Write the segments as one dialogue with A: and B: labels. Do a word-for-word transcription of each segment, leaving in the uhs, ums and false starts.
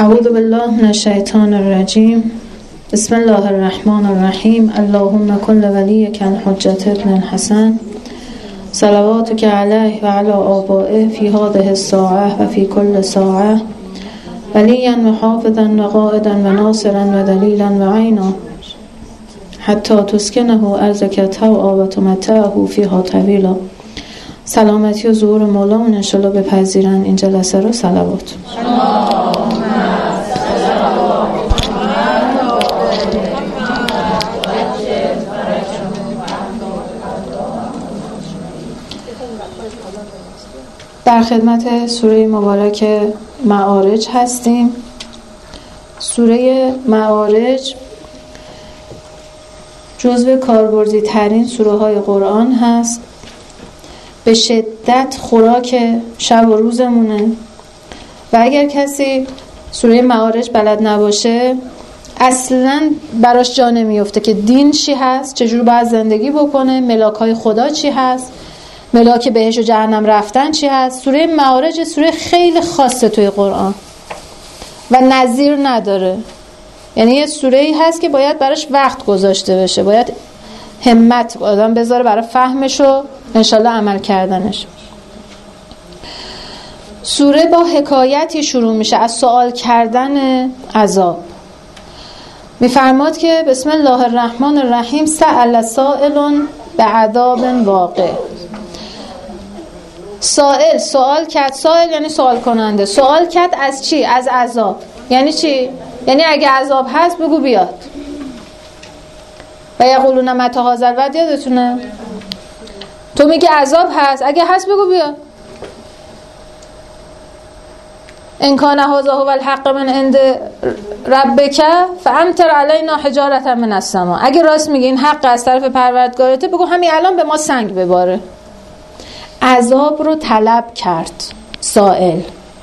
A: اعوذ بالله من الشیطان الرجیم. بسم الله الرحمن الرحیم. اللهم کل ولیک الحجة ابن الحسن صلواتک علیه و علی آبائه فی هذه الساعه و فی کل ساعه ولیا و حافظا و قائدا و ناصرا و دلیلا و عینا حتی تسکنه ارضک طوعا و تمتعه فیها طویلا. سلامتی و ظهور مولانا انشالله بپذیرن این جلسه رو. صلوات. در خدمت سوره مبارک معارج هستیم. سوره معارج جزو کاربردی ترین سوره های قرآن هست. به شدت خوراک شب و روزمونه و اگر کسی سوره معارج بلد نباشه اصلا براش جا نمیفته که دین چی هست، چجور باید زندگی بکنه، ملاک های خدا چی هست، ملاک بهشت و جهنم رفتن چی هست. سوره معارج سوره خیلی خاصه توی قرآن و نظیر نداره. یعنی یه سوره‌ای هست که باید براش وقت گذاشته بشه، باید همت آدم بذاره برای فهمش و انشالله عمل کردنش. سوره با حکایتی شروع میشه از سوال کردن عذاب. میفرماد که بسم الله الرحمن الرحیم سأل سائل بعذاب واقع. سائل سوال کرد، سائل یعنی سوال کننده، سوال کرد از چی؟ از عذاب. یعنی چی؟ یعنی اگه عذاب هست بگو بیاد. و یقولون متی هذا الوعد، یادتونه؟ تو میگی عذاب هست، اگه هست بگو بیاد. ان کان هذا هو الحق من عند ربک فامطر علینا حجارة من السماء. اگه راست میگی این حق از طرف پروردگارته بگو همین الان به ما سنگ بباره. عذاب رو طلب کرد سائل.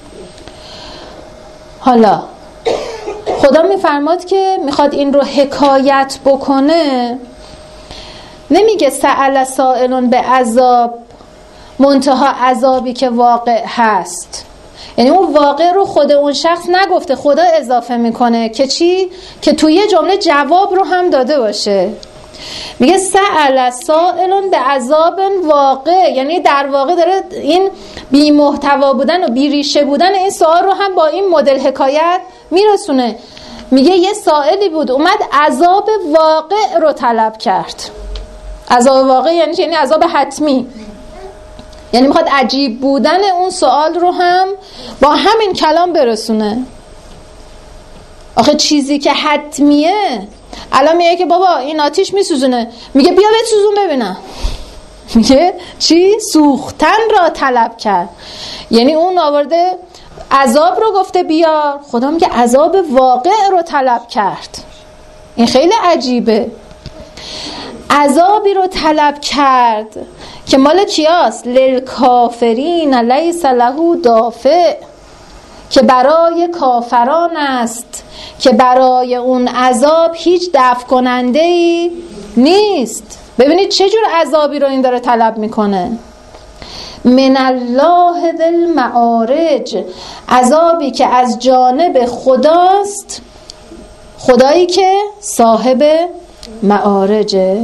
A: حالا خدا میفرماد که میخواد این رو حکایت بکنه. نمیگه سأل سائل به عذاب منتها عذابی که واقع هست. یعنی اون واقع رو خود اون شخص نگفته، خدا اضافه میکنه که چی؟ که توی یه جمله جواب رو هم داده باشه. میگه سأل سائل به عذاب واقع، یعنی در واقع داره این بی محتوا بودن و بی ریشه بودن این سوال رو هم با این مدل حکایت میرسونه. میگه یه سائلی بود اومد عذاب واقع رو طلب کرد. عذاب واقع یعنی یعنی عذاب حتمی، یعنی میخواد عجیب بودن اون سوال رو هم با همین کلام برسونه. آخه چیزی که حتمیه، الان میگه که بابا این آتیش میسوزونه، میگه بیا بسوزون ببینم. میگه چی؟ سوختن را طلب کرد. یعنی اون آورده عذاب رو گفته بیار، خدا میگه عذاب واقع رو طلب کرد. این خیلی عجیبه. عذابی رو طلب کرد که مال کیاست؟ للکافرین لیس له دافع، که برای کافران است که برای اون عذاب هیچ دفع کننده‌ای نیست. ببینید چه جور عذابی رو این داره طلب میکنه. من الله ذی المعارج، عذابی که از جانب خداست، خدایی که صاحب معارجه.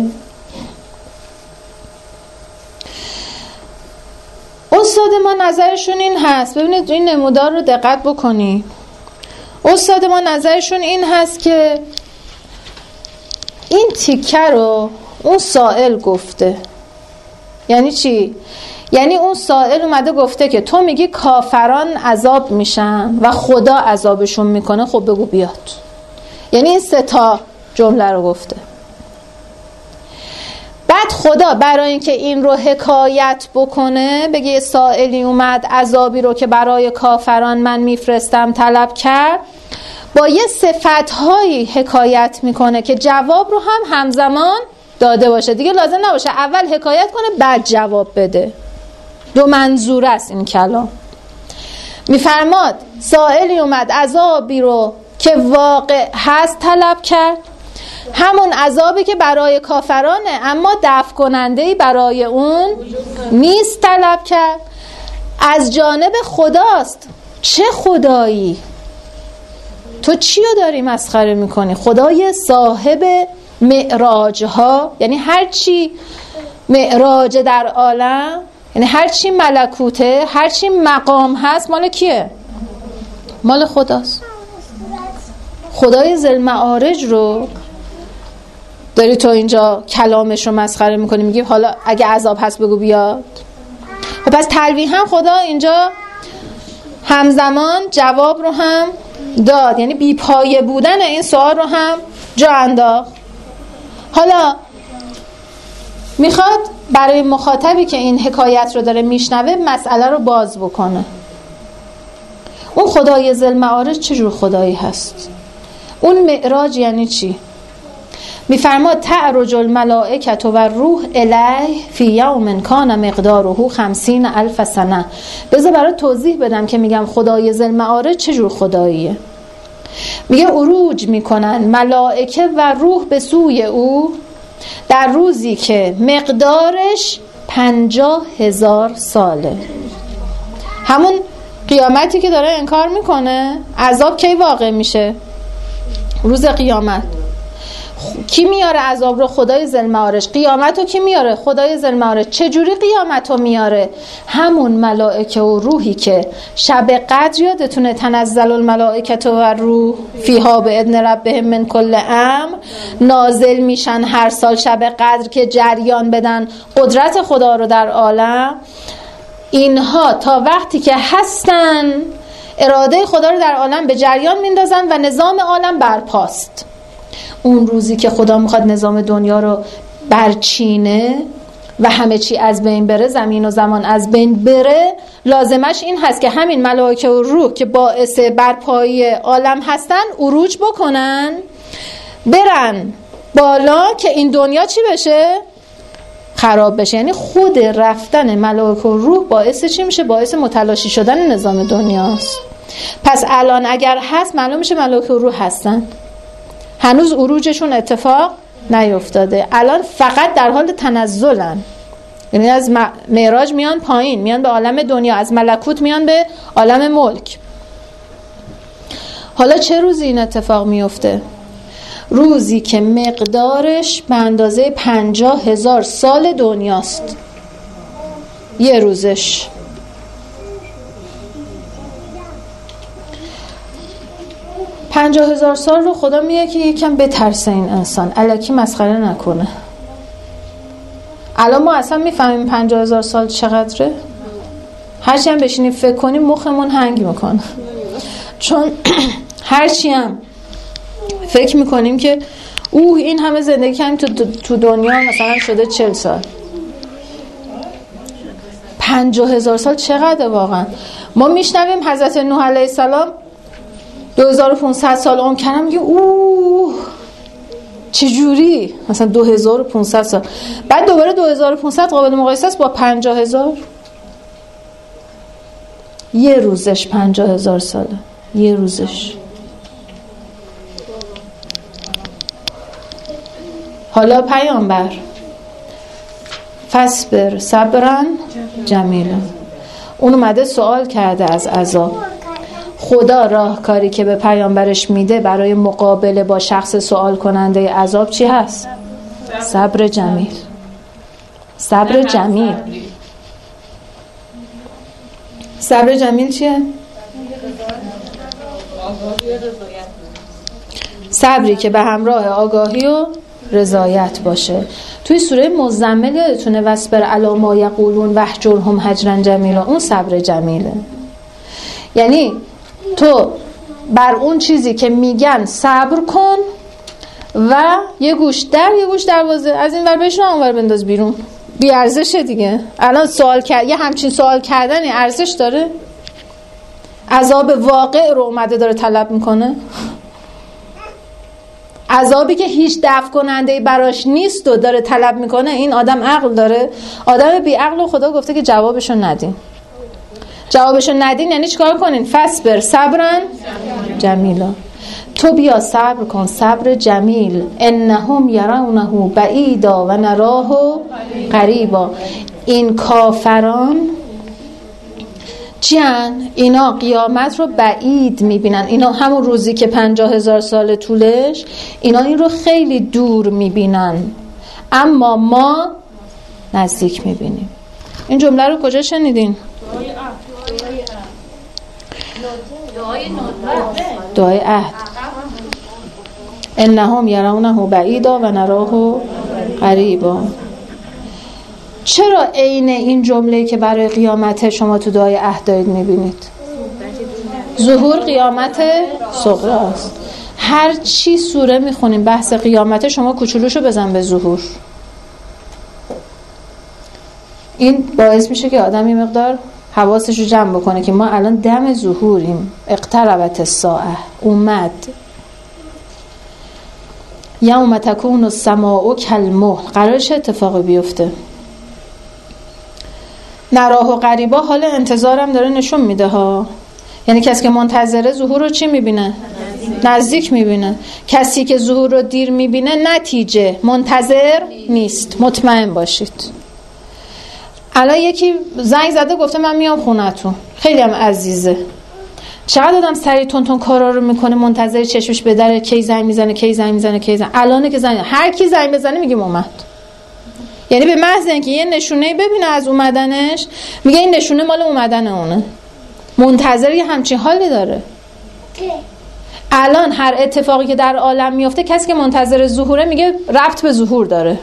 A: استاد ما نظرشون این هست، ببینید این نمودار رو دقت بکنی. استاد ما نظرشون این هست که این تیکه رو اون سائل گفته. یعنی چی؟ یعنی اون سائل اومده گفته که تو میگی کافران عذاب میشن و خدا عذابشون میکنه، خب بگو بیاد. یعنی این سه تا جمله رو گفته. بعد خدا برای اینکه این رو حکایت بکنه، بگه سائلی اومد عذابی رو که برای کافران من میفرستم طلب کرد، با یه صفت‌هایی حکایت میکنه که جواب رو هم همزمان داده باشه. دیگه لازم نباشه اول حکایت کنه بعد جواب بده. دو منظور است این کلام. میفرماد سائلی اومد عذابی رو که واقع هست طلب کرد، همون عذابی که برای کافرانه اما دفع کننده‌ای برای اون نیست طلب کرد. از جانب خداست. چه خدایی؟ تو چی رو داری مسخره میکنی؟ خدای صاحب معراج ها، یعنی هر چی معراج در عالم، یعنی هر چی ملکوته، هر چی مقام هست، مال کیه؟ مال خداست. خدای ذی المعارج رو داری تو اینجا کلامش رو مسخره میکنی، میگی حالا اگه عذاب هست بگو بیاد. و پس تلویحا خدا اینجا همزمان جواب رو هم داد، یعنی بی پایه بودن این سوال رو هم جا انداخت. حالا میخواد برای مخاطبی که این حکایت رو داره میشنوه مسئله رو باز بکنه. اون خدای ذی المعارج چجور خدایی هست؟ اون معراج یعنی چی؟ میفرماد تعرج الملائکة و روح الیه فی یوم کان مقداره خمسین الف سنه. بذار برای توضیح بدم که میگم خدای ذی المعارج چجور خداییه. میگه عروج میکنن ملائکه و روح به سوی او در روزی که مقدارش پنجاه هزار ساله. همون قیامتی که داره انکار میکنه. عذاب کی واقع میشه؟ روز قیامت. کی میاره عذاب رو؟ خدای ذی المعارج. قیامت رو کی میاره؟ خدای ذی المعارج. چجوری قیامت رو میاره؟ همون ملائکه و روحی که شب قدر، یادتونه تنزل الملائکه و روح فیها باذن ربهم من کل امر، نازل میشن هر سال شب قدر که جریان بدن قدرت خدا رو در عالم. اینها تا وقتی که هستن اراده خدا رو در عالم به جریان میندازن و نظام عالم برپاست. اون روزی که خدا میخواد نظام دنیا رو برچینه و همه چی از بین بره، زمین و زمان از بین بره، لازمش این هست که همین ملائکه و روح که باعث برپایی عالم هستن عروج بکنن، برن بالا که این دنیا چی بشه؟ خراب بشه. یعنی خود رفتن ملائکه و روح باعث چی میشه؟ باعث متلاشی شدن نظام دنیاست. پس الان اگر هست معلوم میشه ملائکه و روح هستن، هنوز عروجشون اتفاق نیفتاده، الان فقط در حال تنزلن. یعنی از معراج میان پایین، میان به عالم دنیا، از ملکوت میان به عالم ملک. حالا چه روزی این اتفاق میفته؟ روزی که مقدارش به اندازه پنجاه هزار سال دنیاست. یه روزش. پنجاه هزار سال رو خدا میگه که یکم بترسه این انسان، الکی مسخره نکنه. الان ما اصلا میفهمیم پنجاه هزار سال چقدره؟ هرچی هم بشینیم فکر کنیم مخمون هنگ میکنه. چون هرچی هم فکر میکنیم که اوه این همه زندگی کردیم تو, تو دنیا مثلا شده چهل سال. پنجاه هزار سال چقدره واقعا؟ ما میشنویم حضرت نوح علیه السلام دو هزار و پانصد سال عمر کردن، میگه اوه چجوری؟ مثلا دو هزار و پانصد سال. بعد دوباره دو هزار و پانصد قابل مقایسه است با پنجاه هزار. یه روزش پنجاه هزار ساله. یه روزش. حالا پیامبر فصبر صبرن جمیلا، اون اومده سوال کرده از عذاب. خدا راهکاری که به پیامبرش میده برای مقابله با شخص سوال کننده عذاب چی هست؟ صبر جمیل. صبر جمیل. صبر جمیل چیه؟ صبری که به همراه آگاهی و رضایت باشه. توی سوره مزمل یادتونه واصبر علی ما یقولون واهجرهم هجرا جمیلا، اون صبر جمیله. یعنی تو بر اون چیزی که میگن صبر کن و یه گوش در یه گوش دروازه، از این ور بشنو اون ور بنداز بیرون. بی ارزشه دیگه. الان سوال کرد، یه همچین سوال کردنی ارزش داره؟ عذاب واقع رو اومده داره طلب میکنه. عذابی که هیچ دفع کننده براش نیست و داره طلب میکنه. این آدم عقل داره؟ آدم بی عقل و خدا گفته که جوابشو ندین. جوابشو ندین یعنی چیکار کنین؟ فصبر صبرن جمیلا. تو بیا صبر کن، صبر جمیل. انهم یرونه بعیدا و نراه قریبا. این کافران چیان؟ اینا قیامت رو بعید میبینن. اینا همون روزی که پنجاه هزار سال طولش، اینا این رو خیلی دور میبینن، اما ما نزدیک میبینیم. این جمله رو کجا شنیدین؟ دعای عهد. انهم یرونه بعیدا و نراه قریبا. چرا عین این جمله که برای قیامت شما تو دعای عهد دارید میبینید؟ ظهور قیامت صغری است. هر چی سوره میخونیم بحث قیامت، شما کوچولوشو بزن به ظهور. این باعث میشه که آدم یه مقدار حواسش رو جمع بکنه که ما الان دم ظهوریم. اقتربت الساعه، اومد. یوم تکون السماء کالمهل. قراره چه اتفاقی بیفته؟ نراه و قریبا حال انتظارم داره نشون میده ها. یعنی کسی که منتظره ظهور رو چی میبینه؟ نزدیک میبینه. کسی که ظهور رو دیر میبینه نتیجه منتظر نیست. مطمئن باشید. الان یکی زنگ زده گفته من میام خونتون، خیلی هم عزیزه. چقدر آدم سریع تون تون کارا رو میکنه، منتظر چشمش به در کی زنگ میزنه کی زنگ میزنه کی زنگ. الانه که زنگ هر کی زنگ بزنه میگیم اومد. یعنی به محض اینکه یه نشونه ببینه از اومدنش، میگه این نشونه مال اومدن اونه. منتظر یه همچین حالی داره. الان هر اتفاقی که در عالم میفته، کسی که منتظر ظهوره میگه ربط به ظهور داره.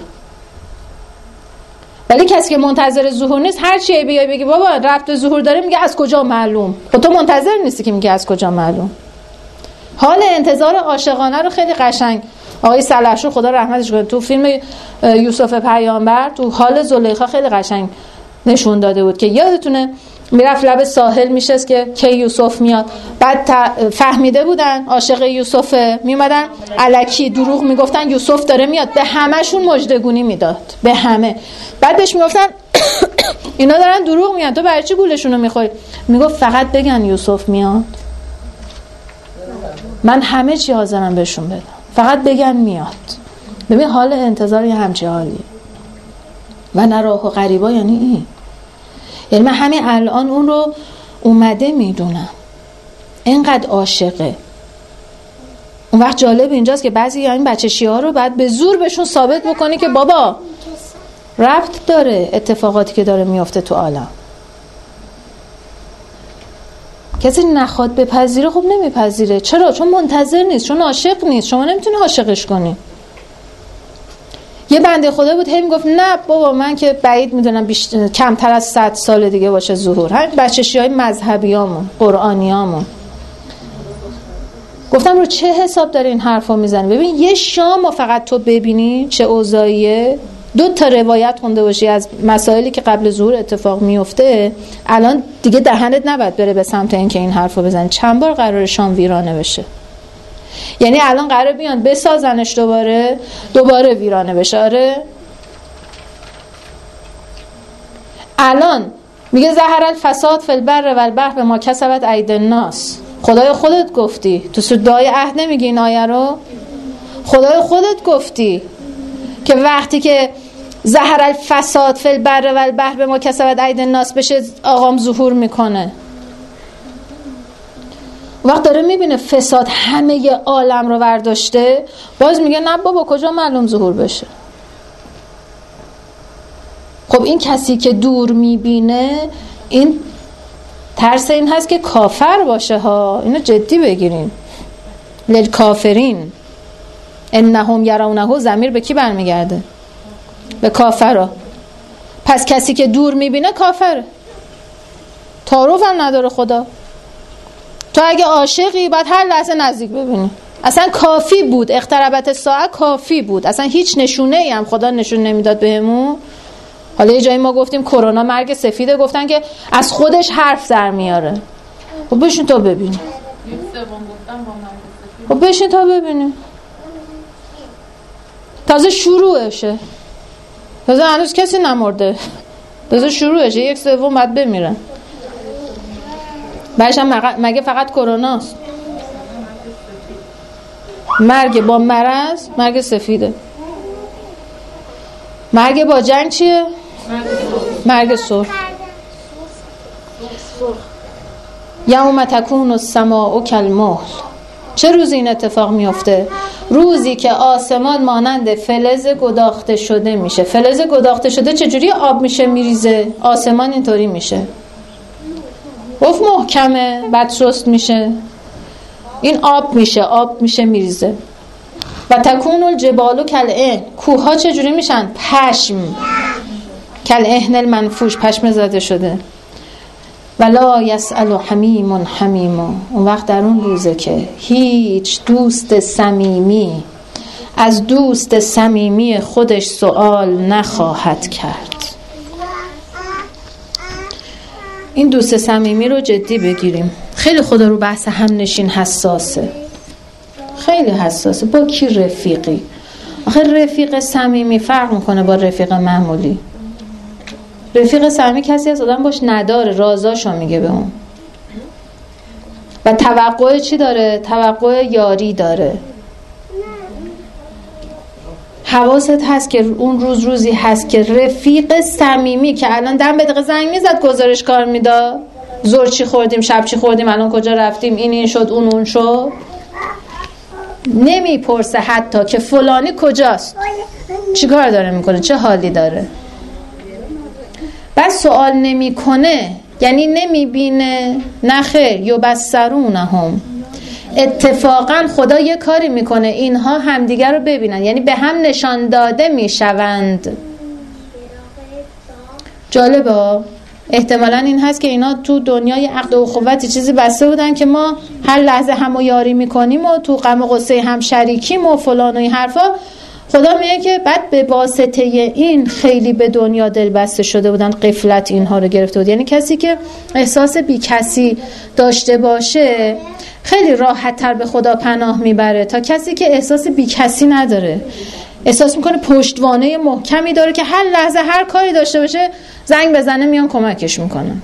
A: ولی کسی که منتظر ظهور نیست، هر چی بیای بگی بابا ربط به ظهور داره، میگه از کجا معلوم؟ خب تو منتظر نیستی که میگه از کجا معلوم. حال انتظار عاشقانه رو خیلی قشنگ آقای سلحشور خدا رحمتش کنه تو فیلم یوسف پیامبر، تو حال زلیخا خیلی قشنگ نشون داده بود که یادتونه میرفت لب ساحل میشست که کی یوسف میاد. بعد فهمیده بودن عاشق یوسفه، میومدن الکی دروغ میگفتن یوسف داره میاد، به همه‌شون مژدگونی میداد، به همه. بعد بهش میگفتن اینا دارن دروغ میگن، تو برای چی گولشون رو میخوری؟ میگفت فقط بگن یوسف میاد، من همه چی حاضرم بهشون بدم، فقط بگن میاد. ببین حال انتظار یه همچی حالیه. و نراه و قریبا یعنی این، یعنی من همین الان اون رو اومده میدونم، اینقدر عاشقه. اون وقت جالب اینجاست که بعضی این بچه شیعه ها رو بعد به زور بهشون ثابت بکنی که بابا ربط داره اتفاقاتی که داره میفته تو عالم. کسی نخواد بپذیره خب نمیپذیره. چرا؟ چون منتظر نیست، چون عاشق نیست. شما نمیتونی عاشقش کنی. یه بنده خدا بود هی میگفت نه بابا من که بعید میدونم بیشتر کمتر از صد سال دیگه باشه ظهور. هر بچه شیعه مذهبیامون، قرآنیامون. گفتم رو چه حساب داری این حرفا میزنی؟ ببین یه شام فقط تو ببینی چه اوضاعیه، دو تا روایت خونده باشی از مسائلی که قبل ظهور اتفاق میفته، الان دیگه دهنت نباید بره به سمت اینکه این حرفو بزنی. چند بار قراره شام ویرانه بشه. یعنی الان قراره بیان بسازنش دوباره دوباره ویرانه بشه. آره الان میگه ظهر الفساد فی البر و البحر بما کسبت ایدی الناس. خدای خودت گفتی تو سوره دعای عهد، نمیگی این آیه رو؟ خدای خودت گفتی که وقتی که ظهر الفساد فی البر و البحر بما کسبت ایدی الناس بشه آقام ظهور میکنه. وقت داره میبینه فساد همه ی عالم رو برداشته، باز میگه نه بابا کجا معلوم ظهور بشه. خب این کسی که دور میبینه، این ترس این هست که کافر باشه ها. اینو جدی بگیرین. للکافرین انهم یرونه، ضمیر به کی برمیگرده؟ به کافرها. پس کسی که دور میبینه کافره، تعارف هم نداره خدا. تو اگه عاشقی باید هر لحظه نزدیک ببینی. اصلا کافی بود، اقتربت الساعه کافی بود، اصلا هیچ نشونه ای هم خدا نشون نمیداد بهمون. حالا یه جایی ما گفتیم کرونا مرگ سفیده، گفتن که از خودش حرف در میاره. خب بشین تا ببینی. خب بشین تا ببینی. تازه شروعشه، تازه هنوز کسی نمرده، تازه شروعشه، یک سوم بعد بمیرن. بعدش هم مگه فقط کروناست؟ مرگ با مرض مرگ سفیده. مرگ با جنگ چیه؟ مرگ سرخ. یوم تکون السماء کالمهل. چه روزی این اتفاق میفته؟ روزی که آسمان مانند فلز گداخته شده میشه. فلز گداخته شده چجوری آب میشه میریزه؟ آسمان اینطوری میشه. گفت محکمه، بعد سست میشه. این آب میشه، آب میشه میریزه. و تکون الجبال کالعهن. کوه ها چجوری میشن؟ پشم. کالعهن المنفوش، پشم زده شده. ولا یسأل حمیم حمیم. اون وقت در اون روزه که هیچ دوست صمیمی از دوست صمیمی خودش سوال نخواهد کرد. این دوست صمیمی رو جدی بگیریم. خیلی خدا رو بحث هم نشین حساسه، خیلی حساسه. با کی رفیقی؟ آخه رفیق صمیمی فرق میکنه با رفیق معمولی. رفیق صمیمی کسی از آدم باش نداره، رازاشو میگه به اون و توقع چی داره؟ توقع یاری داره. حواست هست که اون روز روزی هست که رفیق صمیمی که الان دم به دقیقه زنگ میزد گزارش کار میداد، زور چی خوردیم، شب چی خوردیم، الان کجا رفتیم، این این شد اون اون شد، نمیپرسه حتی که فلانی کجاست، چی کار داره میکنه، چه حالی داره. بس سوال نمیکنه یعنی نمیبینه؟ نه خیر. یبصرونهم. اتفاقا خدا یه کاری میکنه اینها همدیگر رو ببینن، یعنی به هم نشان داده میشوند. جالبه. احتمالاً این هست که اینا تو دنیای عقد و اخوتی چیزی بسته بودن که ما هر لحظه همو یاری میکنیم و تو غم و غصه هم شریکیم و فلان و این حرفا. خدا میگه که بعد به واسطه این خیلی به دنیا دل بسته شده بودن، غفلت اینها رو گرفته بود. یعنی کسی که احساس بی کسی داشته باشه خیلی راحت تر به خدا پناه میبره تا کسی که احساس بی کسی نداره، احساس میکنه پشتوانه محکمی داره که هر لحظه هر کاری داشته باشه زنگ بزنه میان کمکش میکنن.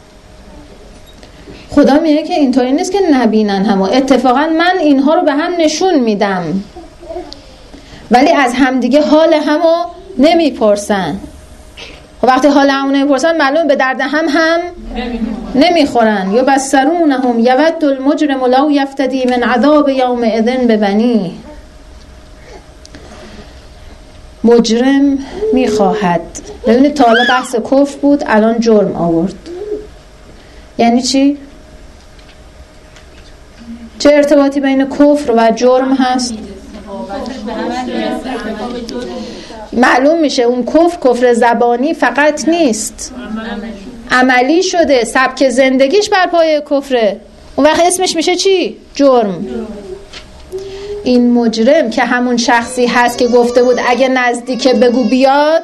A: خدا میگه که اینطوری نیست که نبینن همو. اتفاقا من اینها رو به هم نشون میدم ولی از همدیگه حال همو نمیپرسن. وقتی حال همو نمیپرسن معلوم به درد هم هم نمیخورن. یبصرونهم یود المجرم لو یفتدی من عذاب یومئذ ببنیه. مجرم میخواهد. ببینید تا حالا بحث کفر بود، الان جرم آورد. یعنی چی؟ چه ارتباطی بین کفر و جرم هست؟ معلوم میشه اون کفر کفر زبانی فقط نیست، عملی شده، سبک زندگیش بر پایه کفره. اون وقت اسمش میشه چی؟ جرم. این مجرم که همون شخصی هست که گفته بود اگه نزدیکه بگو بیاد،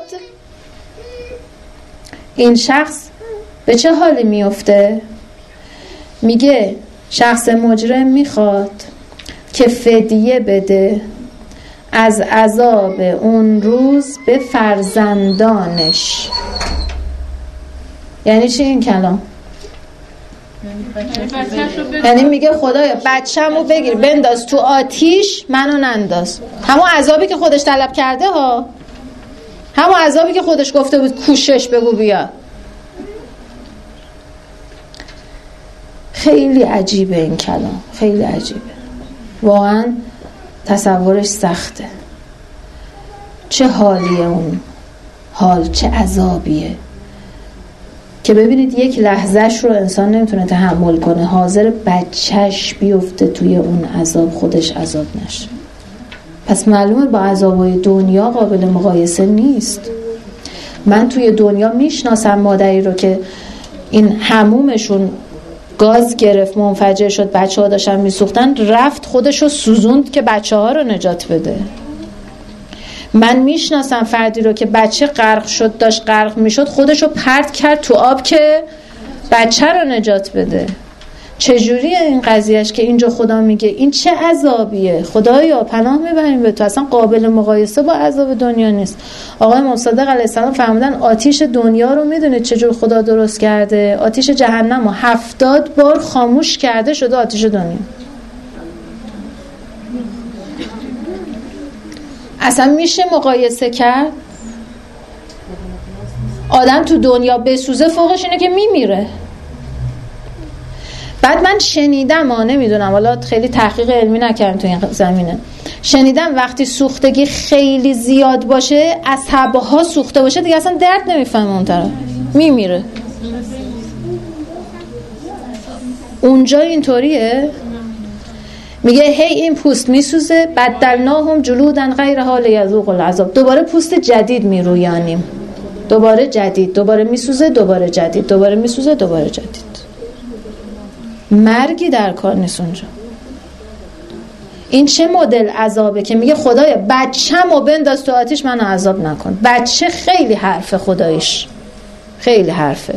A: این شخص به چه حالی میفته؟ میگه شخص مجرم میخواد که فدیه بده از عذاب اون روز به فرزندانش. یعنی چی این کلام؟ یعنی میگه خدایا بچه‌مو بگیر بنداز تو آتیش، منو ننداز. همون عذابی که خودش طلب کرده ها، همون عذابی که خودش گفته بود کوشش بگو بیا. خیلی عجیبه این کلام، خیلی عجیبه واقعا، تصورش سخته. چه حالیه اون حال، چه عذابیه که ببینید یک لحظهش رو انسان نمیتونه تحمل کنه، حاضر بچهش بیفته توی اون عذاب، خودش عذاب نشه. پس معلومه با عذابای دنیا قابل مقایسه نیست. من توی دنیا میشناسم مادری رو که این حمومشون گاز گرفت، منفجر شد، بچه ها داشتن میسوختن، رفت خودش رو سوزوند که بچه ها رو نجات بده. من میشناسم فردی رو که بچه غرق شد، داشت غرق میشد، خودش رو پرت کرد تو آب که بچه رو نجات بده. چجوریه این قضیهش که اینجا خدا میگه این چه عذابیه؟ خدایا پناه میبریم به تو، اصلا قابل مقایسه با عذاب دنیا نیست. آقای امام صادق علیه السلام فرمودن آتیش دنیا رو میدونید چجور خدا درست کرده؟ آتیش جهنم رو هفتاد بار خاموش کرده شده آتیش دنیا. اصلا میشه مقایسه کرد؟ آدم تو دنیا بسوزه فوقش اینه که میمیره. بعد من شنیدم، ها نمیدونم حالا خیلی تحقیق علمی نکردم تو این زمینه، شنیدم وقتی سوختگی خیلی زیاد باشه، عصبها سوخته باشه دیگه اصلا درد نمیفهمه اون طرف، میمیره. اونجا اینطوریه؟ میگه هی این پوست میسوزه، بدلناهم جلودن غیرها لیذوقوا العذاب، دوباره پوست جدید میرویانیم، دوباره جدید، دوباره میسوزه، دوباره جدید، دوباره میسوزه، دوباره جدید. مرگی در کار نیست اونجا. این چه مدل عذابه که میگه خدایا بچه‌مو بنداز تو آتیش منو عذاب نکن. بچه خیلی حرفه، خدایش خیلی حرفه.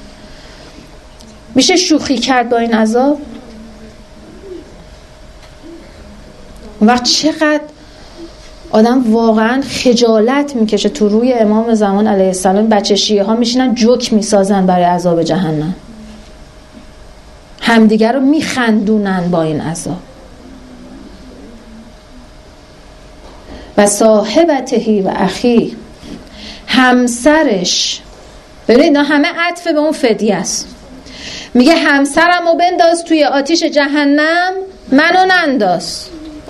A: میشه شوخی کرد با این عذاب؟ اون وقت چقدر آدم واقعا خجالت میکشه تو روی امام زمان علیه السلام. بچه شیعه ها میشینن جوک میسازن برای عذاب جهنم، همدیگر رو میخندونن با این عذاب. و صاحبتهی و اخی، همسرش، ببینید اینا همه عطف به اون فدیه است. میگه همسرمو بنداز توی آتیش جهنم، منو ننداز.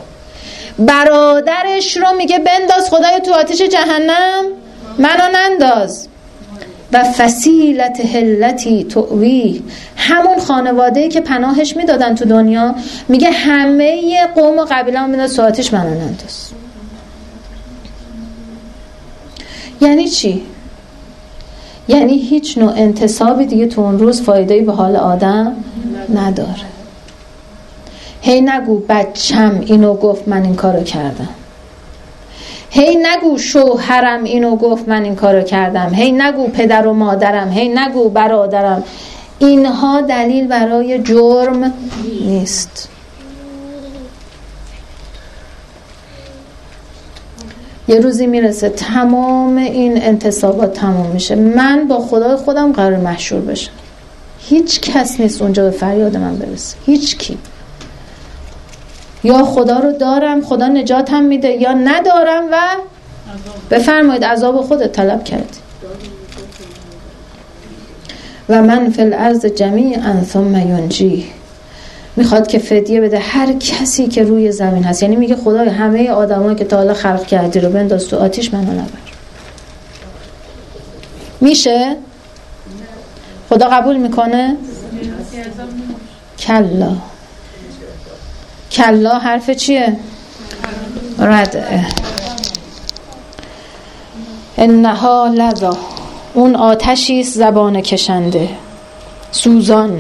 A: برادرش رو میگه بنداز خدای تو آتیش جهنم، منو ننداز. و فصیلت هلتی تؤوی، همون خانواده‌ای که پناهش میدادن تو دنیا، میگه همه قوم و قبیله هم بنداز تو آتیش، منو ننداز. یعنی چی؟ یعنی هیچ نوع انتصابی دیگه تو اون روز فایده‌ای به حال آدم نداره. هی نگو بچم اینو گفت من این کارو کردم، هی نگو شوهرم اینو گفت من این کارو کردم، هی نگو پدر و مادرم، هی نگو برادرم. اینها دلیل برای جرم نیست. یه روزی میرسه تمام این انتصابات تمام میشه، من با خدای خودم قرار محشور بشم، هیچ کس نیست اونجا به فریاد من برسه، هیچ کی. یا خدا رو دارم، خدا نجاتم میده، یا ندارم و بفرمایید عذاب خودت طلب کردی. و من فی الارض جمیعا ثم ینجی، میخواد که فدیه بده هر کسی که روی زمین هست. یعنی میگه خدای همه آدمایی که تا حالا خلق کردی رو بنداز تو آتیش، منو نبر. میشه؟ خدا قبول میکنه؟ کلا. کلا حرف چیه؟ ردعه. انها لظا، اون آتشیست زبان کشنده، سوزان.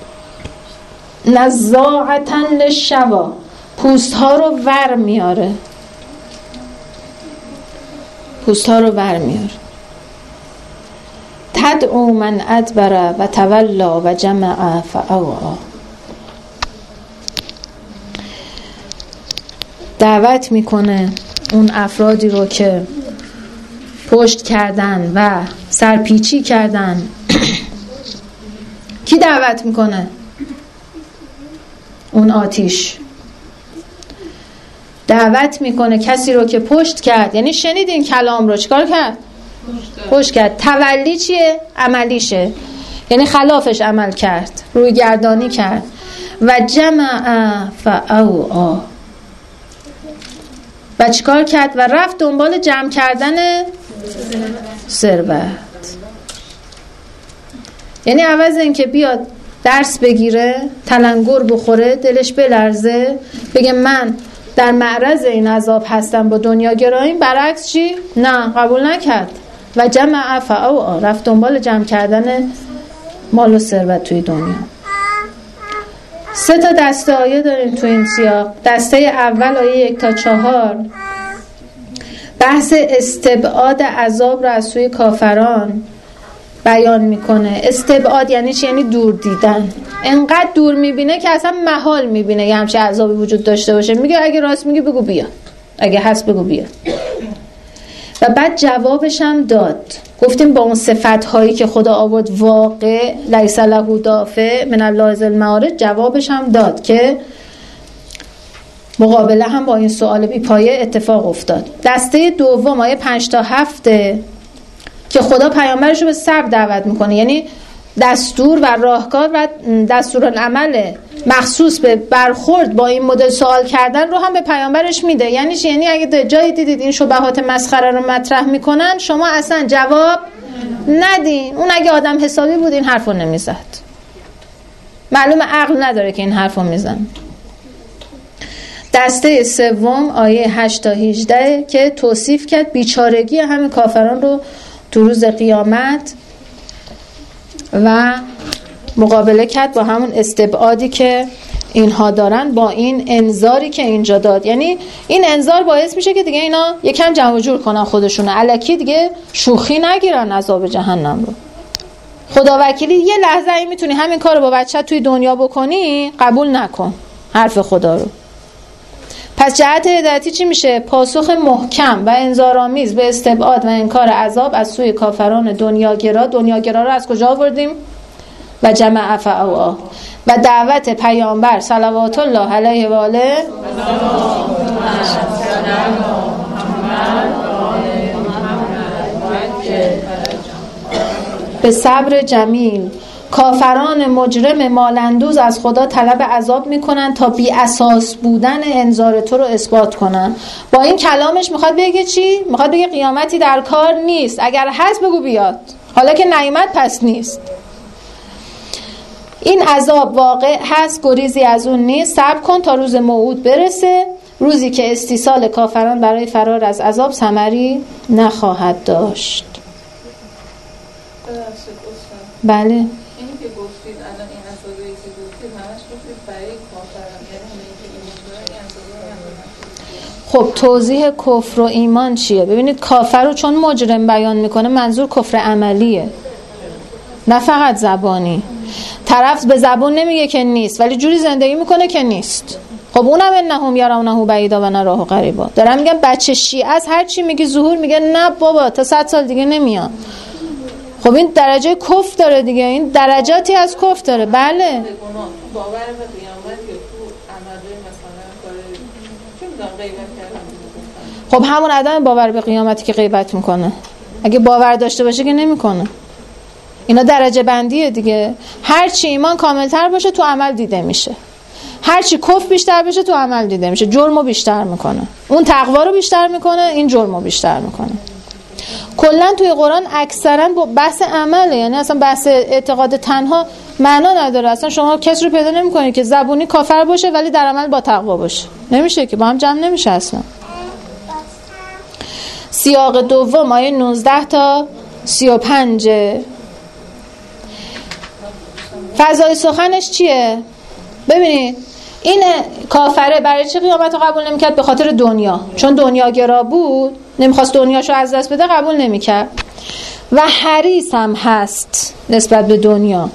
A: نزاعتا للشوا، پوست ها رو ور میاره، پوست ها رو ور میاره. تدعو من ادبر و تولا و جمع فاوعا، دعوت میکنه اون افرادی رو که پشت کردن و سرپیچی کردن. کی دعوت میکنه؟ اون آتیش دعوت میکنه کسی رو که پشت کرد. یعنی شنیدین کلام رو، چیکار کرد؟ پشت کرد. تولی چیه؟ عملیشه، یعنی خلافش عمل کرد، روی گردانی کرد. و جمع فاوعا، و چیکار کرد؟ و رفت دنبال جمع کردن ثروت. یعنی عوض این که بیاد درس بگیره، تلنگر بخوره، دلش بلرزه، بگه من در معرض این عذاب هستم با دنیا گراییم، برعکس چی؟ نه، قبول نکرد. و جمع فاوعا، رفت دنبال جمع کردن مال و ثروت توی دنیا. سه تا دسته آیه داریم تو این سیاق. دسته اول آیه یک تا چهار بحث استبعاد عذاب را از سوی کافران بیان میکنه. استبعاد یعنی چی؟ یعنی دور دیدن. انقدر دور میبینه که اصلا محال میبینه یه همچه عذابی وجود داشته باشه. میگه اگه راست میگی بگو بیا، اگه هست بگو بیا. و بعد جوابش هم داد. گفتیم با اون صفت هایی که خدا آورد، واقع لیس له دافع من الله ذی المعارج، جوابش هم داد که مقابله هم با این سوال بی پایه اتفاق افتاد. دسته دوم آیه پنج تا هفت که خدا پیامبرش رو به صبر دعوت میکنه. یعنی دستور و راهکار و دستورالعمل مخصوص به برخورد با این مدل سوال کردن رو هم به پیامبرش میده. یعنی چی؟ یعنی اگه جایی دیدید این شبهات مسخره رو مطرح میکنن شما اصلا جواب ندین. اون اگه آدم حسابی بود این حرفو نمیزد. معلوم عقل نداره که این حرفو میزن. دسته سوم آیه هشت تا هجده که توصیف کرد بیچارگی همین کافران رو تو روز قیامت و مقابله کرد با همون استبعادی که اینها دارن با این انذاری که اینجا داد. یعنی این انذار باعث میشه که دیگه اینا یکم جمع جور کنن خودشونه، الکی دیگه شوخی نگیرن عذاب جهنم رو. خدا وکیلی یه لحظه این میتونی همین کارو با بچه توی دنیا بکنی، قبول نکن حرف خدا رو. پس جهت هدایتی چی میشه؟ پاسخ محکم و انذارآمیز به استبعاد و انکار عذاب از سوی کافران دنیاگرا. دنیاگرا رو از کجا آوردیم؟ و جمع فعوا و دعوت پیامبر صلوات الله علیه و آله به صبر جمیل. کافران مجرم مالندوز از خدا طلب عذاب میکنن تا بی اساس بودن انذار تو رو اثبات کنن. با این کلامش میخواد بگه چی؟ میخواد بگه قیامتی در کار نیست، اگر هست بگو بیاد، حالا که نیامد پس نیست. این عذاب واقع هست، گریزی از اون نیست. صبر کن تا روز موعود برسه، روزی که استیصال کافران برای فرار از عذاب ثمری نخواهد داشت. بله.
B: اینی که گفتید الان این اساسایی که گفتید همش گفتید برای کافران، یعنی اونایی که ایمان دارن این اساسا.
A: خب توضیح کفر و ایمان چیه؟ ببینید کافر رو چون مجرم بیان میکنه منظور کفر عملیه، نه فقط زبانی. طرف به زبان نمیگه که نیست ولی جوری زندگی میکنه که نیست. خب اونم انهم یرونه بعیدا و نراه قریبا. دارم میگم بچه شیعه از هر چی میگی ظهور میگه نه بابا تا صد سال دیگه نمیاد. خب این درجه کفر داره دیگه، این درجاتی از کفر داره. بله
B: باور به قیامت یا تو عمله مثلا کار چه میدونم غیبت کردن.
A: خب همون آدم باور به قیامتی که غیبت میکنه، اگه باور داشته باشه که نمیکنه. اینا درجه بندیه دیگه. هر چی ایمان کاملتر باشه تو عمل دیده میشه، هر چی کفر بیشتر بشه تو عمل دیده میشه. جرمو بیشتر میکنه، اون تقوا رو بیشتر میکنه، این جرمو بیشتر میکنه. کلا توی قرآن اکثرا با بحث عمله، یعنی اصلا بحث اعتقاد تنها معنا نداره. اصلا شما کسی رو پیدا نمی‌کنید که زبونی کافر باشه ولی در عمل با تقوا باشه، نمیشه که، با هم جمع نمیشه اصلا. سیاق دوم آیه نوزده تا سی و پنج. فضای سخنش چیه؟ ببینید این کافره برای چه قیامت رو قبول نمیکرد؟ به خاطر دنیا، چون دنیاگرا بود، نمیخواست دنیاشو از دست بده، قبول نمیکرد و حریص هم هست نسبت به دنیا.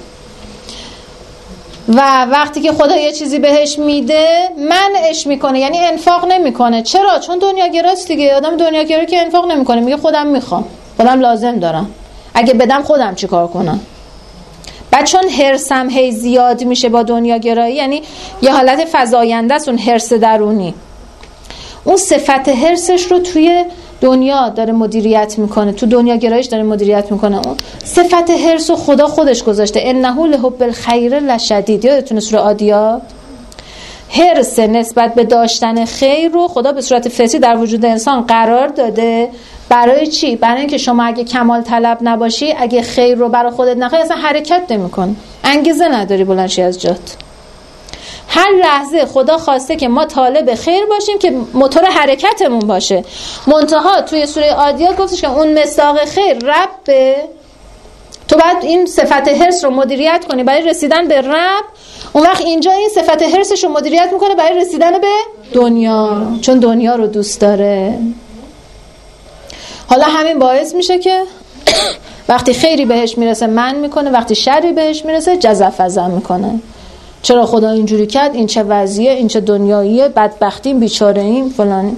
A: و وقتی که خدا یه چیزی بهش میده منعش میکنه، یعنی انفاق نمیکنه. چرا؟ چون دنیاگراست دیگه. آدم دنیاگرا که انفاق نمیکنه، میگه خودم میخوام، خودم لازم دارم، اگه بدم خودم چیکار کنم. بعد چون حرصم هی زیاد میشه با دنیاگرایی، یعنی یه حالت فزاینده است اون حرص درونی، اون صفت حرصش رو توی دنیا داره مدیریت میکنه، تو دنیاگراییش داره مدیریت میکنه. اون صفت حرص رو خدا خودش گذاشته، انه لحب الخیر لشدید. یادتونه سوره عادیات؟ حرص نسبت به داشتن خیر رو خدا به صورت فطری در وجود انسان قرار داده. برای چی؟ برای اینکه شما اگه کمال طلب نباشی، اگه خیر رو برای خودت نخوای، اصلا حرکت نمی‌کنی، انگیزه نداری بلند شی از جات. هر لحظه خدا خواسته که ما طالب خیر باشیم که موتور حرکتمون باشه. منتها توی سوره عادیات گفتش که اون مصداق خیر رب، تو باید این صفت حرص رو مدیریت کنی برای رسیدن به رب. اون وقت اینجا این صفت حرصش رو مدیریت میکنه برای رسیدن به دنیا، چون دنیا رو دوست داره. حالا همین باعث میشه که وقتی خیری بهش میرسه من میکنه، وقتی شری بهش میرسه جزع فزع میکنه. چرا خدا اینجوری کرد؟ این چه وضعیه؟ این چه دنیاییه؟ بدبختیم، بیچاره‌ایم، فلان.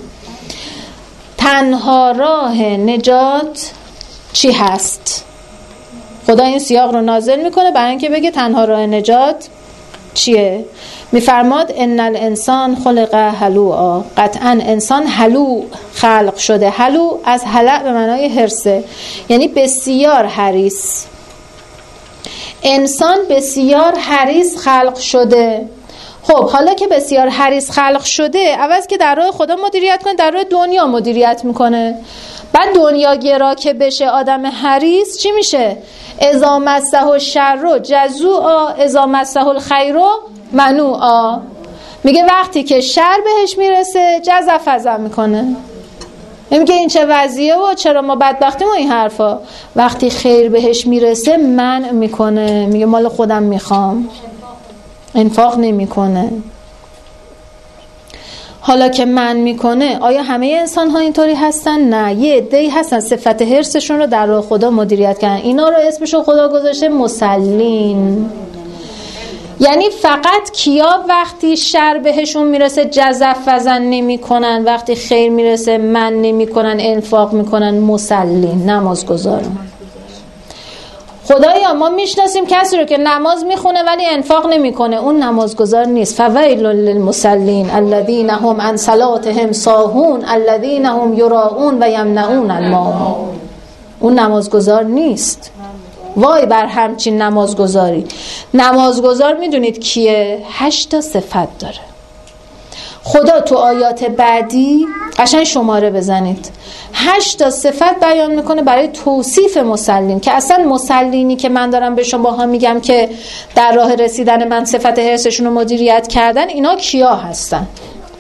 A: تنها راه نجات چی هست؟ خدا این سیاق رو نازل میکنه برای اینکه بگه تنها راه نجات چیه؟ میفرماد ان الانسان خلق هلوعا. قطعا انسان هلوع خلق شده. هلوع از هلع به معنای حرصه، یعنی بسیار حریص. انسان بسیار حریص خلق شده. خب حالا که بسیار حریص خلق شده، عوض که در راه خدا مدیریت کنه، در راه دنیا مدیریت میکنه. بعد دنیا گرا که بشه آدم حریص، چی میشه؟ اذا مسه الشر جزوعا اذا مسه الخیر منوعا. میگه وقتی که شر بهش میرسه جزع فزع میکنه. میگه این چه وضعیه و چرا ما بدبختیم و این حرفا. وقتی خیر بهش میرسه منع میکنه، میگه مال خودم میخوام، انفاق نمیکنه. حالا که من میکنه، آیا همه انسان ها اینطوری هستن؟ نه، یه عده‌ای هستن صفت حرصشون رو در راه خدا مدیریت کردن. اینا رو اسمشو خدا گذاشته مسلین. یعنی فقط کیا وقتی شر بهشون میرسه جزع فزع نمیکنن، وقتی خیر میرسه من نمیکنن، انفاق میکنن؟ مسلین، نمازگزارن. خدایا ما میشناسیم کسی رو که نماز میخونه ولی انفاق نمیکنه، اون نمازگزار نیست. فویل للمصلین الذین هم عن صلاتهم ساهون الذین هم یراؤون و یمنعون الماعون. اون نمازگزار نیست. وای بر همچین نمازگزاری. نمازگزار میدونید کیه؟ هشت تا صفت داره. خدا تو آیات بعدی قشنگ شماره بزنید، هشت تا صفت بیان میکنه برای توصیف مسلین، که اصلا مسلینی که من دارم به شما ها میگم که در راه رسیدن من صفت حرصشون رو مدیریت کردن، اینا کیا هستن؟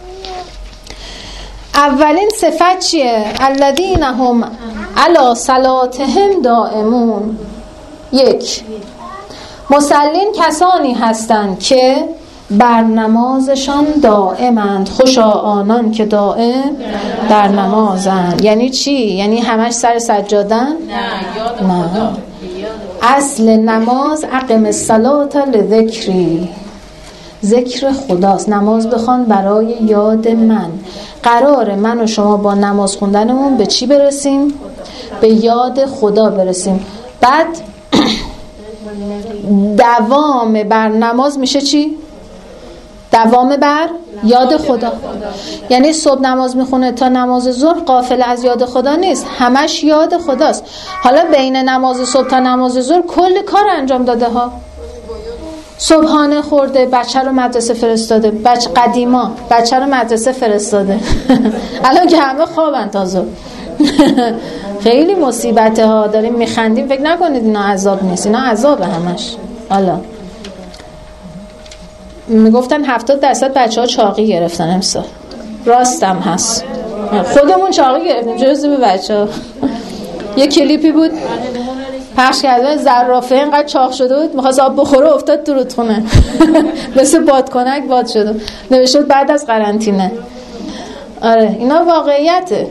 A: اولین صفت چیه؟ الذین هم علی صلاتهم دائمون. یک، مسلین کسانی هستند که بر نمازشان دائمند. خوشا آنان که دائم در نمازند. یعنی چی؟ یعنی همش سر سجادن؟ نه. اصل نماز اقم الصلاة لذکری، ذکر خداست. نماز بخوان برای یاد من. قرار من و شما با نماز خوندنمون به چی برسیم؟ به یاد خدا برسیم. بعد دوام بر نماز میشه چی؟ دوام بر یاد خدا. یعنی صبح نماز میخونه تا نماز ظهر غافل از یاد خدا نیست، همش یاد خداست. حالا بین نماز صبح تا نماز ظهر کل کار انجام داده ها. صبحانه خورده، بچه رو مدرسه فرستاده، بچه قدیما بچه رو مدرسه فرستاده الان که همه خوابن تازه خیلی مصیبته ها. داریم میخندیم، فکر نکنید اینا عذاب نیست، اینا عذابه همش. حالا میگفتن هفتاد درصد بچه ها چاقی گرفتن امسال. راستم هست، خودمون چاقی گرفتیم جزو به بچه ها. یه کلیپی بود پخش کرده، زرافه اینقدر چاق شده بود میخواست آب بخوره افتاد تو رودخونه مثل بادکنک باد شده، نوشته بعد از قرنطینه. آره اینا واقعیته.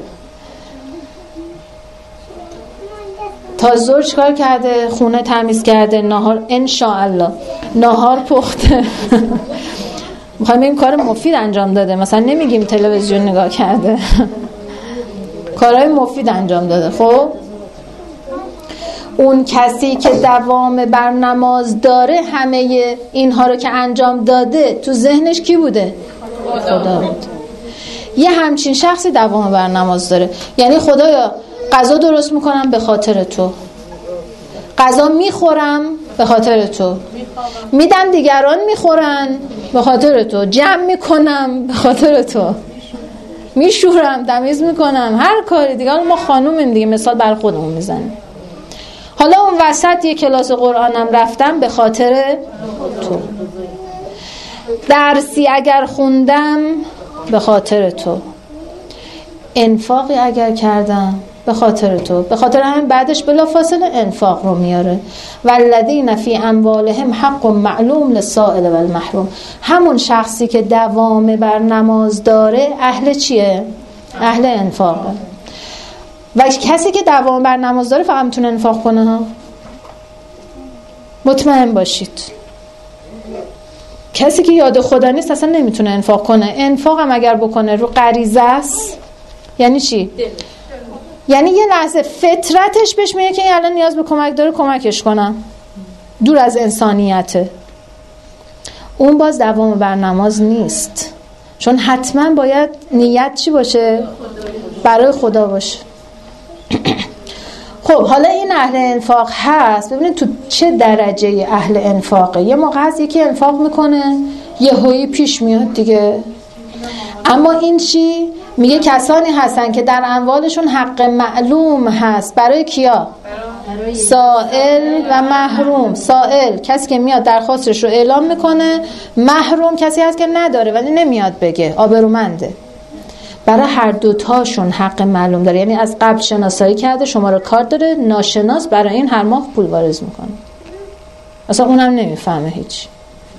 A: تا زور چکار کرده؟ خونه تمیز کرده، نهار انشاءالله نهار پخته میخوایم این کار مفید انجام داده، مثلا نمیگیم تلویزیون نگاه کرده کارهای مفید انجام داده. خب اون کسی که دوام بر نماز داره همه اینها رو که انجام داده تو ذهنش کی بوده؟ خدا بود. یه همچین شخصی دوام بر نماز داره. یعنی خدایا غذا درست میکنم به خاطر تو، غذا میخورم به خاطر تو، میدم دیگران میخورن به خاطر تو، جمع میکنم به خاطر تو، میشورم تمیز میکنم، هر کاری دیگه. ما خانومیم دیگه، مثال بر خودمون میزنیم. حالا اون وسط یه کلاس قرآنم رفتم به خاطر تو، درسی اگر خوندم به خاطر تو، انفاقی اگر کردم به خاطر تو. به خاطر همین بعدش بلافاصله انفاق رو میاره. والذین فی اموالهم حق معلوم للسائل والمحروم. همون شخصی که دوام بر نماز داره اهل چیه؟ اهل انفاقه. و کسی که دوام بر نماز داره فقط میتونه انفاق کنه ها. مطمئن باشید کسی که یاد خدا نیست اصلا نمیتونه انفاق کنه. انفاق هم اگر بکنه رو غریزه است. یعنی چی؟ یعنی یه لحظه فطرتش بهش میگه که این الان نیاز به کمک داره، کمکش کنم، دور از انسانیته. اون باز دوام بر نماز نیست، چون حتما باید نیت چی باشه؟ برای خدا باشه. خب حالا این اهل انفاق هست، ببینید تو چه درجه اهل انفاقه. یه موقع هست یکی انفاق میکنه یه هویی پیش میاد دیگه. اما این چی؟ میگه کسانی هستن که در اموالشون حق معلوم هست. برای کیا؟ سائل و محروم. سائل کسی که میاد درخواستش رو اعلام میکنه، محروم کسی هست که نداره ولی نمیاد بگه، آبرومنده. برای هر دوتاشون حق معلوم داره، یعنی از قبل شناسایی کرده، شماره کارت داره، ناشناس برای این هر ماه پول واریز میکنه، اصلا اونم نمیفهمه هیچ.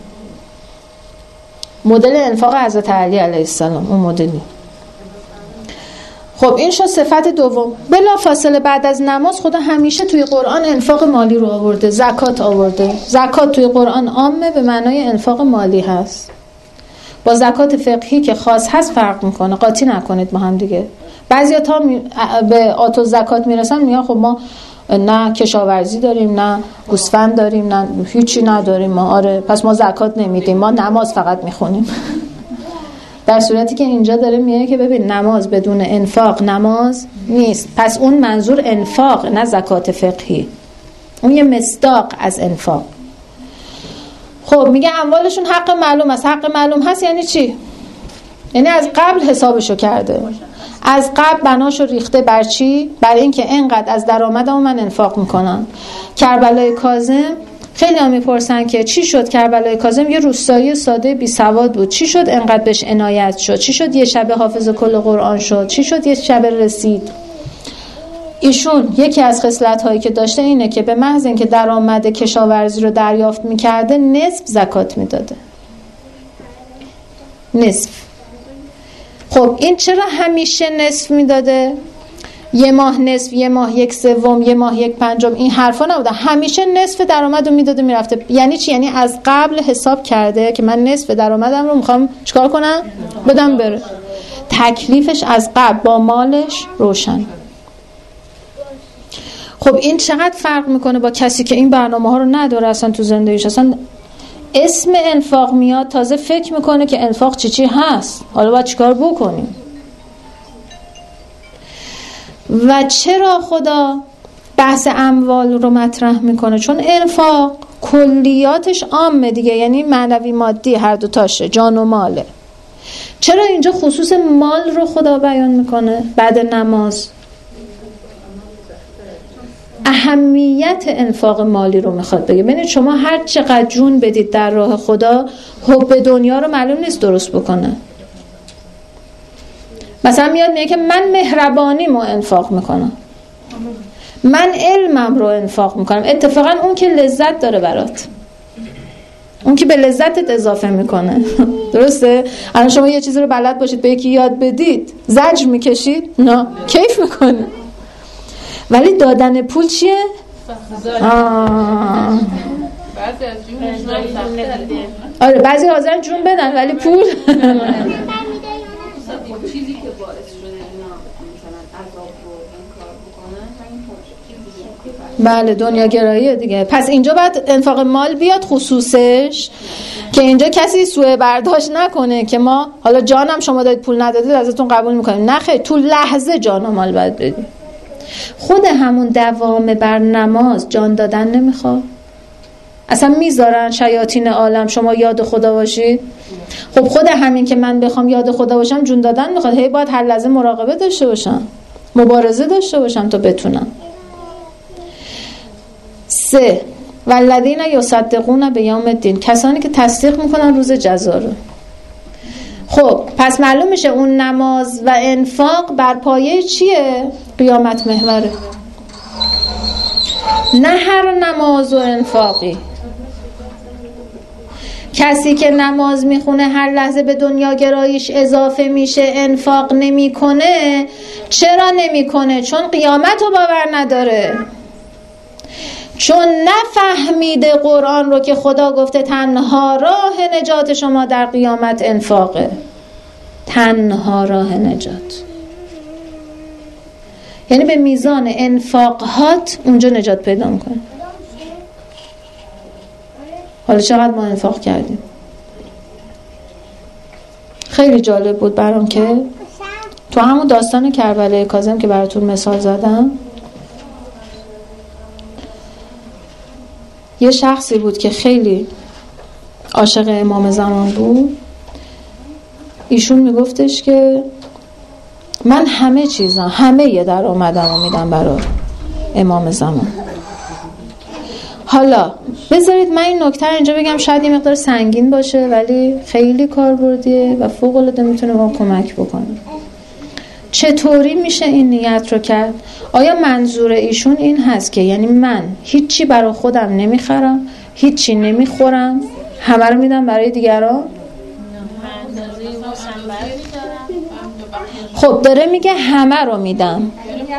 A: مدل انفاق حضرت علی علیه السلام اون مدلی. خب این شد صفت دوم. بلا فاصله بعد از نماز خدا همیشه توی قرآن انفاق مالی رو آورده، زکات آورده. زکات توی قرآن عامه به معنای انفاق مالی هست. با زکات فقهی که خاص هست فرق میکنه، قاطی نکنید با هم دیگه. بعضیا تا می... به آتو زکات میرسن میگن خب ما نه کشاورزی داریم، نه گوسفند داریم، نه هیچی نداریم ما، آره پس ما زکات نمیدیم، ما نماز فقط میخونیم. در صورتی که اینجا داره میگه که ببین نماز بدون انفاق نماز نیست. پس اون منظور انفاق نه زکات فقهی، اون یه مصداق از انفاق. خب میگه اموالشون حق معلوم است. حق معلوم هست یعنی چی؟ یعنی از قبل حسابشو کرده، از قبل بناشو ریخته. بر چی؟ بر این که اینقدر از درآمدم من انفاق میکنم. کربلای کاظم خیلی هم میپرسن که چی شد کربلای کاظم یه روستایی ساده بی سواد بود، چی شد انقدر بهش عنایت شد، چی شد یه شب حافظ کل قرآن شد، چی شد یه شب رسید. ایشون یکی از خصلت‌هایی که داشته اینه که به محض اینکه درآمد کشاورزی رو دریافت می‌کرده نصف زکات میداده، نصف. خب این چرا همیشه نصف میداده؟ یه ماه نصف، یه ماه یک سوم، یه ماه یک پنجم، این حرفا نبوده، همیشه نصف درآمدو میداده میرفته. یعنی چی؟ یعنی از قبل حساب کرده که من نصف درآمدم رو میخوام چیکار کنم؟ بدم بره. تکلیفش از قبل با مالش روشن. خب این چقدر فرق میکنه با کسی که این برنامه ها رو نداره اصلا تو زندگیش، اصلا اسم انفاق میاد تازه فکر میکنه که انفاق چی چی هست، حالا باید چیکار بکنیم. و چرا خدا بحث اموال رو مطرح میکنه؟ چون انفاق کلیاتش عامه دیگه، یعنی معنوی مادی هر دو تاشه، جان و ماله. چرا اینجا خصوص مال رو خدا بیان میکنه بعد نماز؟ اهمیت انفاق مالی رو میخواد بگه. ببینید شما هر چقدر جون بدید در راه خدا، حب دنیا رو معلوم نیست درست بکنه. مثلا میاد میگه که من مهربانیمو انفاق میکنم، من علمم رو انفاق میکنم. اتفاقا اون که لذت داره برات، اون که به لذتت اضافه میکنه. درسته؟ الان شما یه چیزی رو بلد باشید به یکی یاد بدید، زجر میکشید؟ نه، کیف میکنه. ولی دادن پول چیه؟ آه. آره بعضی حاضرن جون بدن ولی پول
C: چیزی که باعث شده اینا مثلا عذاب رو انکار بکنه.
A: بله دنیا گراییه دیگه. پس اینجا باید انفاق مال بیاد خصوصش، که اینجا کسی سوء برداشت نکنه که ما حالا جانم شما دارید پول ندادید ازتون قبول میکنیم. نه خیر، تو لحظه جان و مال باید بدید. خود همون دوام بر نماز جان دادن نمیخواد؟ اصلا میذارن شیاطین عالم شما یاد خدا باشید؟ خب خود همین که من بخوام یاد خدا باشم جون دادن میخواد. هی باید هر لحظه مراقبه داشته باشم، مبارزه داشته باشم تا بتونم. سه، والذین یصدقون بیوم الدین، کسانی که تصدیق میکنن روز جزا رو. خب پس معلوم میشه اون نماز و انفاق بر پایه چیه؟ قیامت محوره. نه هر نماز و انفاقی. کسی که نماز میخونه هر لحظه به دنیا گراییش اضافه میشه، انفاق نمیکنه. چرا نمیکنه؟ چون قیامت رو باور نداره، چون نفهمیده قرآن رو که خدا گفته تنها راه نجات شما در قیامت انفاقه. تنها راه نجات یعنی به میزان انفاقات اونجا نجات پیدا میکنه. حالا چقدر ما انفاق کردیم؟ خیلی جالب بود برام که تو همون داستان کربلای کاظم که براتون مثال زدم، یه شخصی بود که خیلی عاشق امام زمان بود. ایشون میگفتش که من همه چیزم، همه یه در آمدم و میدم برای امام زمان. حالا بذارید من این نکته اینجا بگم، شاید یه مقدار سنگین باشه ولی خیلی کاربردیه و فوق العاده میتونه ما کمک بکنه. چطوری میشه این نیت رو کرد؟ آیا منظور ایشون این هست که یعنی من هیچی برای خودم نمیخرم، هیچی نمیخورم، همه رو میدم برای دیگران؟ خب داره میگه همه رو میدم.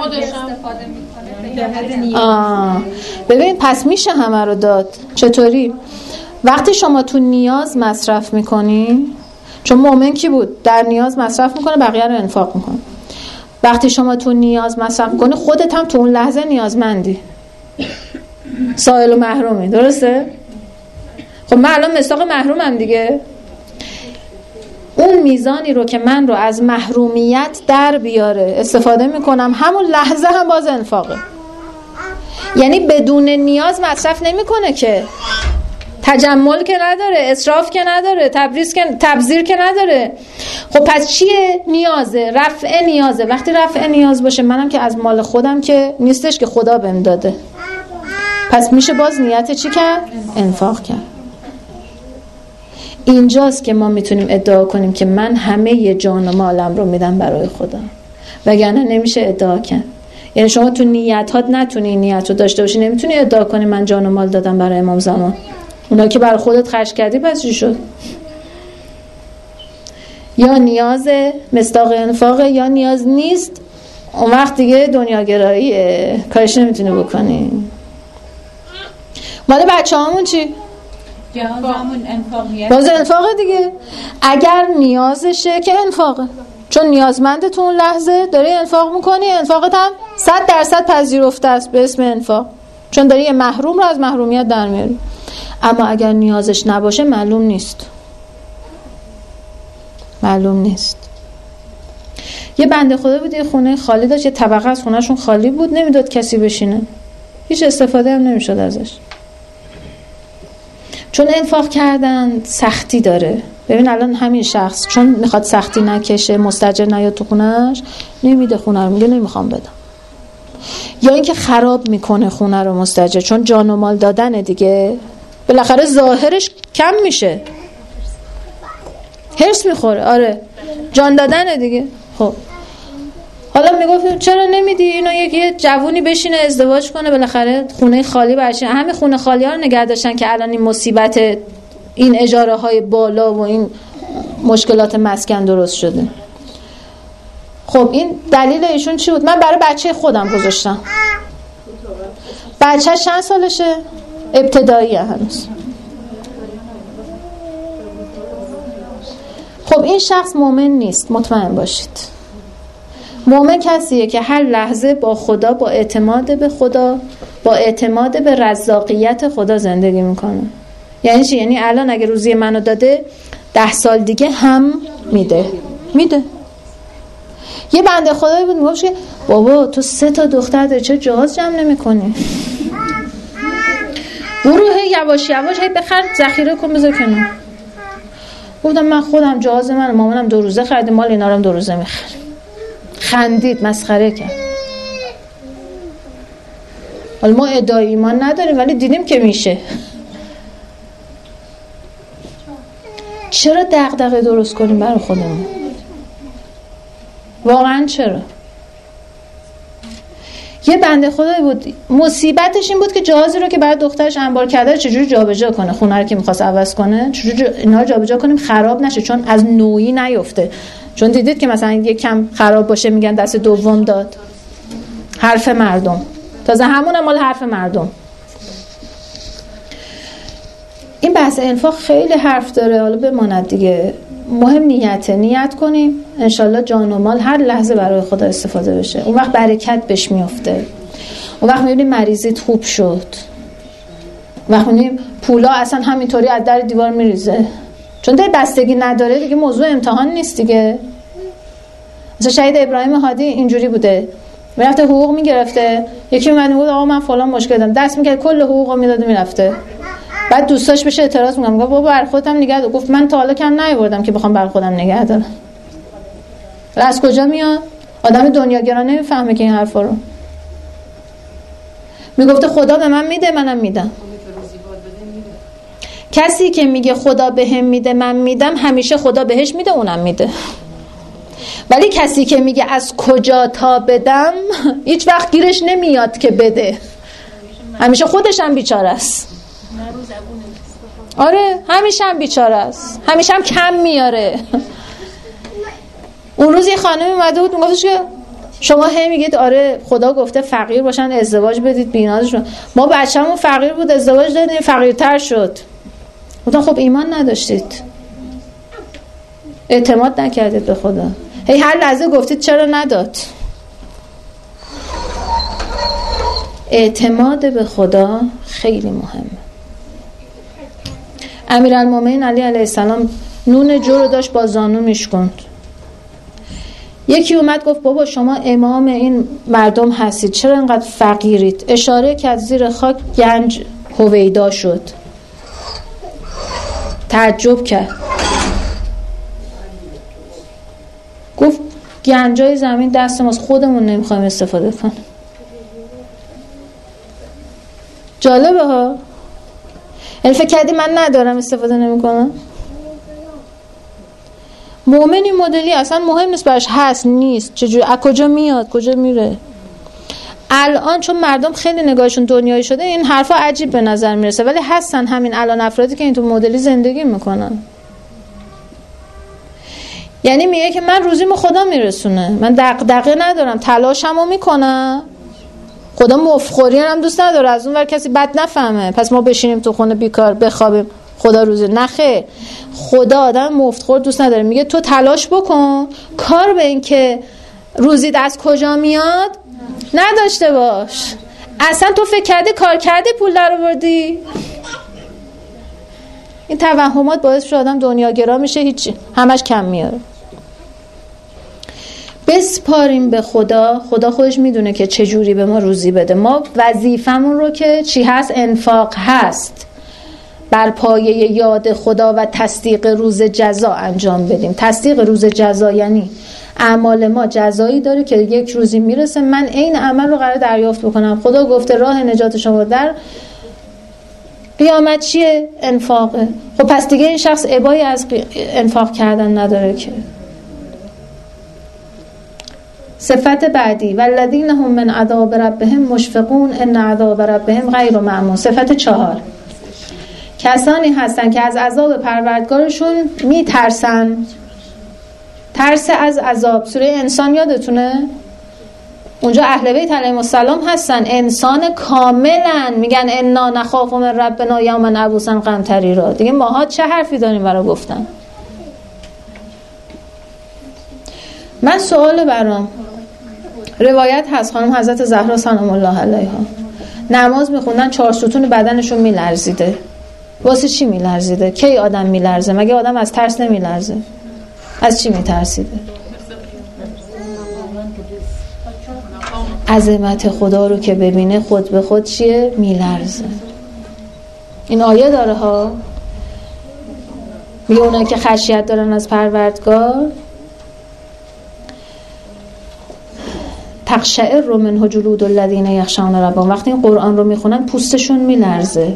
A: آه. ببین پس میشه همه رو داد. چطوری؟ وقتی شما تو نیاز مصرف میکنی، چون مؤمن کی بود؟ در نیاز مصرف میکنه، بقیه رو انفاق میکنه. وقتی شما تو نیاز مصرف میکنی، خودت هم تو اون لحظه نیازمندی، سائل و محرومی، درسته؟ خب من الان مصداق محرومم دیگه. اون میزانی رو که من رو از محرومیت در بیاره استفاده میکنم، همون لحظه هم باز انفاقه. یعنی بدون نیاز مصرف نمیکنه که، تجمل که نداره، اسراف که نداره، تبذیر که تبذیر که نداره. خب پس چیه؟ نیازه، رفع نیازه. وقتی رفع نیاز باشه، منم که از مال خودم که نیستش که خدا بهم داده، پس میشه باز نیت چی کرد؟ انفاق کرد. اینجاست که ما میتونیم ادعا کنیم که من همه ی جان و مالم رو میدم برای خدا، وگرنه نمیشه ادعا کرد. یعنی شما تو نیتات نتونی این نیت رو داشته باشی، نمیتونی ادعا کنی من جان و مال دادم برای امام زمان. اونا که برای خودت خرج کردی پس چی شد؟ یا نیاز مصداق انفاقه یا نیاز نیست، اون وقت دیگه دنیاگراییه، کارش نمیتونی بکنی. مال بچه همون چی؟ باز انفاقه دیگه. اگر نیازشه که انفاقه، چون نیازمنده تو اون لحظه داری انفاق میکنی، انفاقت هم صد درصد پذیرفته است به اسم انفاق، چون داری یه محروم رو از محرومیت در میاری. اما اگر نیازش نباشه معلوم نیست، معلوم نیست. یه بنده خدا بود، یه خونه خالی داشت، یه طبقه از خونهشون خالی بود، نمیداد کسی بشینه، هیچ استفاده هم نمیشد ازش، چون انفاق کردن سختی داره. ببین الان همین شخص چون میخواد سختی نکشه، مستاجر نیاد تو خونهش، نمیده خونه رو، میگه نمیخوام بدم. یا اینکه خراب میکنه خونه رو مستاجر، چون جان و مال دادنه دیگه، بالاخره ظاهرش کم میشه، هرس میخوره. آره جان دادنه دیگه. خب حالا میگفت چرا نمیدی اینو یه جوونی بشینه ازدواج کنه، بالاخره خونه خالی برشه. همین خونه خالی ها رو نگه داشتن که الان این مصیبت این اجاره های بالا و این مشکلات مسکن درست شده. خب این دلیل ایشون چی بود؟ من برای بچه خودم گذاشتم. بچه چند سالشه؟ ابتداییه هنوز. خب این شخص مؤمن نیست، مطمئن باشید. مؤمن کسیه که هر لحظه با خدا، با اعتماد به خدا، با اعتماد به رزاقیت خدا زندگی میکنه. یعنی چی؟ یعنی الان اگه روزی منو داده، ده سال دیگه هم میده میده. یه بنده خدایی بود میگفت که بابا تو سه تا دختر داری، چه جهاز جمع نمی کنی؟ برو یواش یواش هی بخر ذخیره کن بذار کنار. گفتم من خودم جهاز من مامانم دو روزه خریدیم، مال اینا رو هم دو روزه میخریم. خندید، مسخره کرد. حالا ما ادعای ایمان نداریم ولی دیدیم که میشه. چرا دغدغه درست کنیم برای خودمون؟ واقعا چرا؟ یه بنده خدایی بود، مصیبتش این بود که جهازی رو که برای دخترش انبار کرده چجوری جابجا کنه، خونه رو که می‌خواست عوض کنه چجوری اینا رو جابجا کنیم خراب نشه، چون از نوعی نیفته. چون دیدید که مثلا یک کم خراب باشه میگن دست دوم داد، حرف مردم، تازه همون مال حرف مردم. این بحث انفاق خیلی حرف داره، حالا بماند دیگه. مهم نیته، نیت کنیم انشالله جان و مال هر لحظه برای خدا استفاده بشه. اون وقت برکت بهش میفته. اون وقت میبینیم مریضیت خوب شد. اون وقت میبینیم پولا اصلا همینطوری از در دیوار میریزه، چون در بستگی نداره دیگه، موضوع امتحان نیست دیگه. مثلا شهید ابراهیم هادی اینجوری بوده، میرفته حقوق میگرفته، یکی اومد میگفت آقا من فلان مشکل دارم، دست میکرد کل حقوقو میداد میرفته. بعد دوستاش بهش اعتراض میکنم، گفت بابا بر خودم نگه دار. گفت من تا حالا کم نیاوردم که بخوام بر خودم نگه دارم. از کجا میاد؟ آدم دنیاگرا نمیفهمه که این حرفا رو. میگفته خدا به من میده منم میدم. کسی که میگه خدا بهم میده من میدم، همیشه خدا بهش میده اونم میده. ولی کسی که میگه از کجا تا بدم، هیچ وقت گیرش نمیاد که بده، همیشه خودش هم بیچاره است. آره همیشه هم بیچاره است، همیشه هم کم میاره. اون روز یه خانمی اومده بود میگفتش که شما هم میگید آره خدا گفته فقیر باشن ازدواج بدید بینازشون، ما بچه‌مون فقیر بود ازدواج دادیم فقیرتر شد. گفتم خب ایمان نداشتید، اعتماد نکردید به خدا. هی هر لحظه گفتید چرا نداد. اعتماد به خدا خیلی مهمه. امیرالمومنین علی علیه السلام نون جو رو داشت با زانو میشکند. یکی اومد گفت بابا شما امام این مردم هستید، چرا انقدر فقیرید؟ اشاره کرد زیر خاک گنج هویدا شد. تعجب کرد، گفت گنجای زمین دست ماست، خودمون نمیخوایم استفاده کنیم. جالبه ها. یعنی فکر کردی من ندارم استفاده نمیکنم؟ مؤمن این مدلی اصلا مهم نیست براش هست نیست چجوری از کجا میاد کجا میره. الان چون مردم خیلی نگاهشون دنیایی شده این حرفا عجیب به نظر میرسه، ولی هستن همین الان افرادی که این تو مدلی زندگی میکنن. یعنی میگه که من روزیمو خدا میرسونه، من دغدغه ندارم، تلاشمو میکنم، خدا مفخوری هم دوست نداره از اون ور کسی بد نفهمه پس ما بشینیم تو خونه بیکار بخوابیم خدا روزی نخه. خدا آدم مفتخور دوست نداره، میگه تو تلاش بکن، کار به این که روزیت از کجا میاد نداشته باش. اصلا تو فکر کردی کار کردی پول در آوردی؟ این توهمات باعث شده آدم دنیاگرا میشه، هیچی همش کم میاره. بسپاریم به خدا، خدا خودش میدونه که چه جوری به ما روزی بده. ما وظیفمون رو که چی هست؟ انفاق هست، بر پایه یاد خدا و تصدیق روز جزا انجام بدیم. تصدیق روز جزا یعنی اعمال ما جزایی داره که یک روزی میرسه من این عمل رو قرار دریافت بکنم. خدا گفته راه نجات شما در قیامت چیه؟ انفاقه. خب پس دیگه این شخص ابایی از انفاق کردن نداره که. صفت بعدی والذین هم من عذاب ربهم مشفقون ان عذاب ربهم غیر مأمون. صفت چهار، کسانی هستن که از عذاب پروردگارشون میترسن. ترس از عذاب سوره انسان یادتونه؟ اونجا اهل بیت علیهم السلام هستن، انسان کاملا، میگن انا نخاف من ربنا یوما عبوسا قمطریرا. دیگه ماها چه حرفی داریم برای گفتن؟ من سوال برام، روایت هست خانم حضرت زهرا سلام الله علیها نماز میخوندن چهار ستون بدنشون میلرزیده. واسه چی میلرزیده؟ کی آدم میلرزه؟ مگه آدم از ترس نمیلرزه؟ از چی میترسیده؟ عظمت خدا رو که ببینه خود به خود چیه؟ میلرزه. این آیه داره ها، میگه اونایی که خشیت دارن از پروردگار تقشعر رو من جلود الذین یخشون ربهم. وقتی این قرآن رو میخونن پوستشون میلرزه.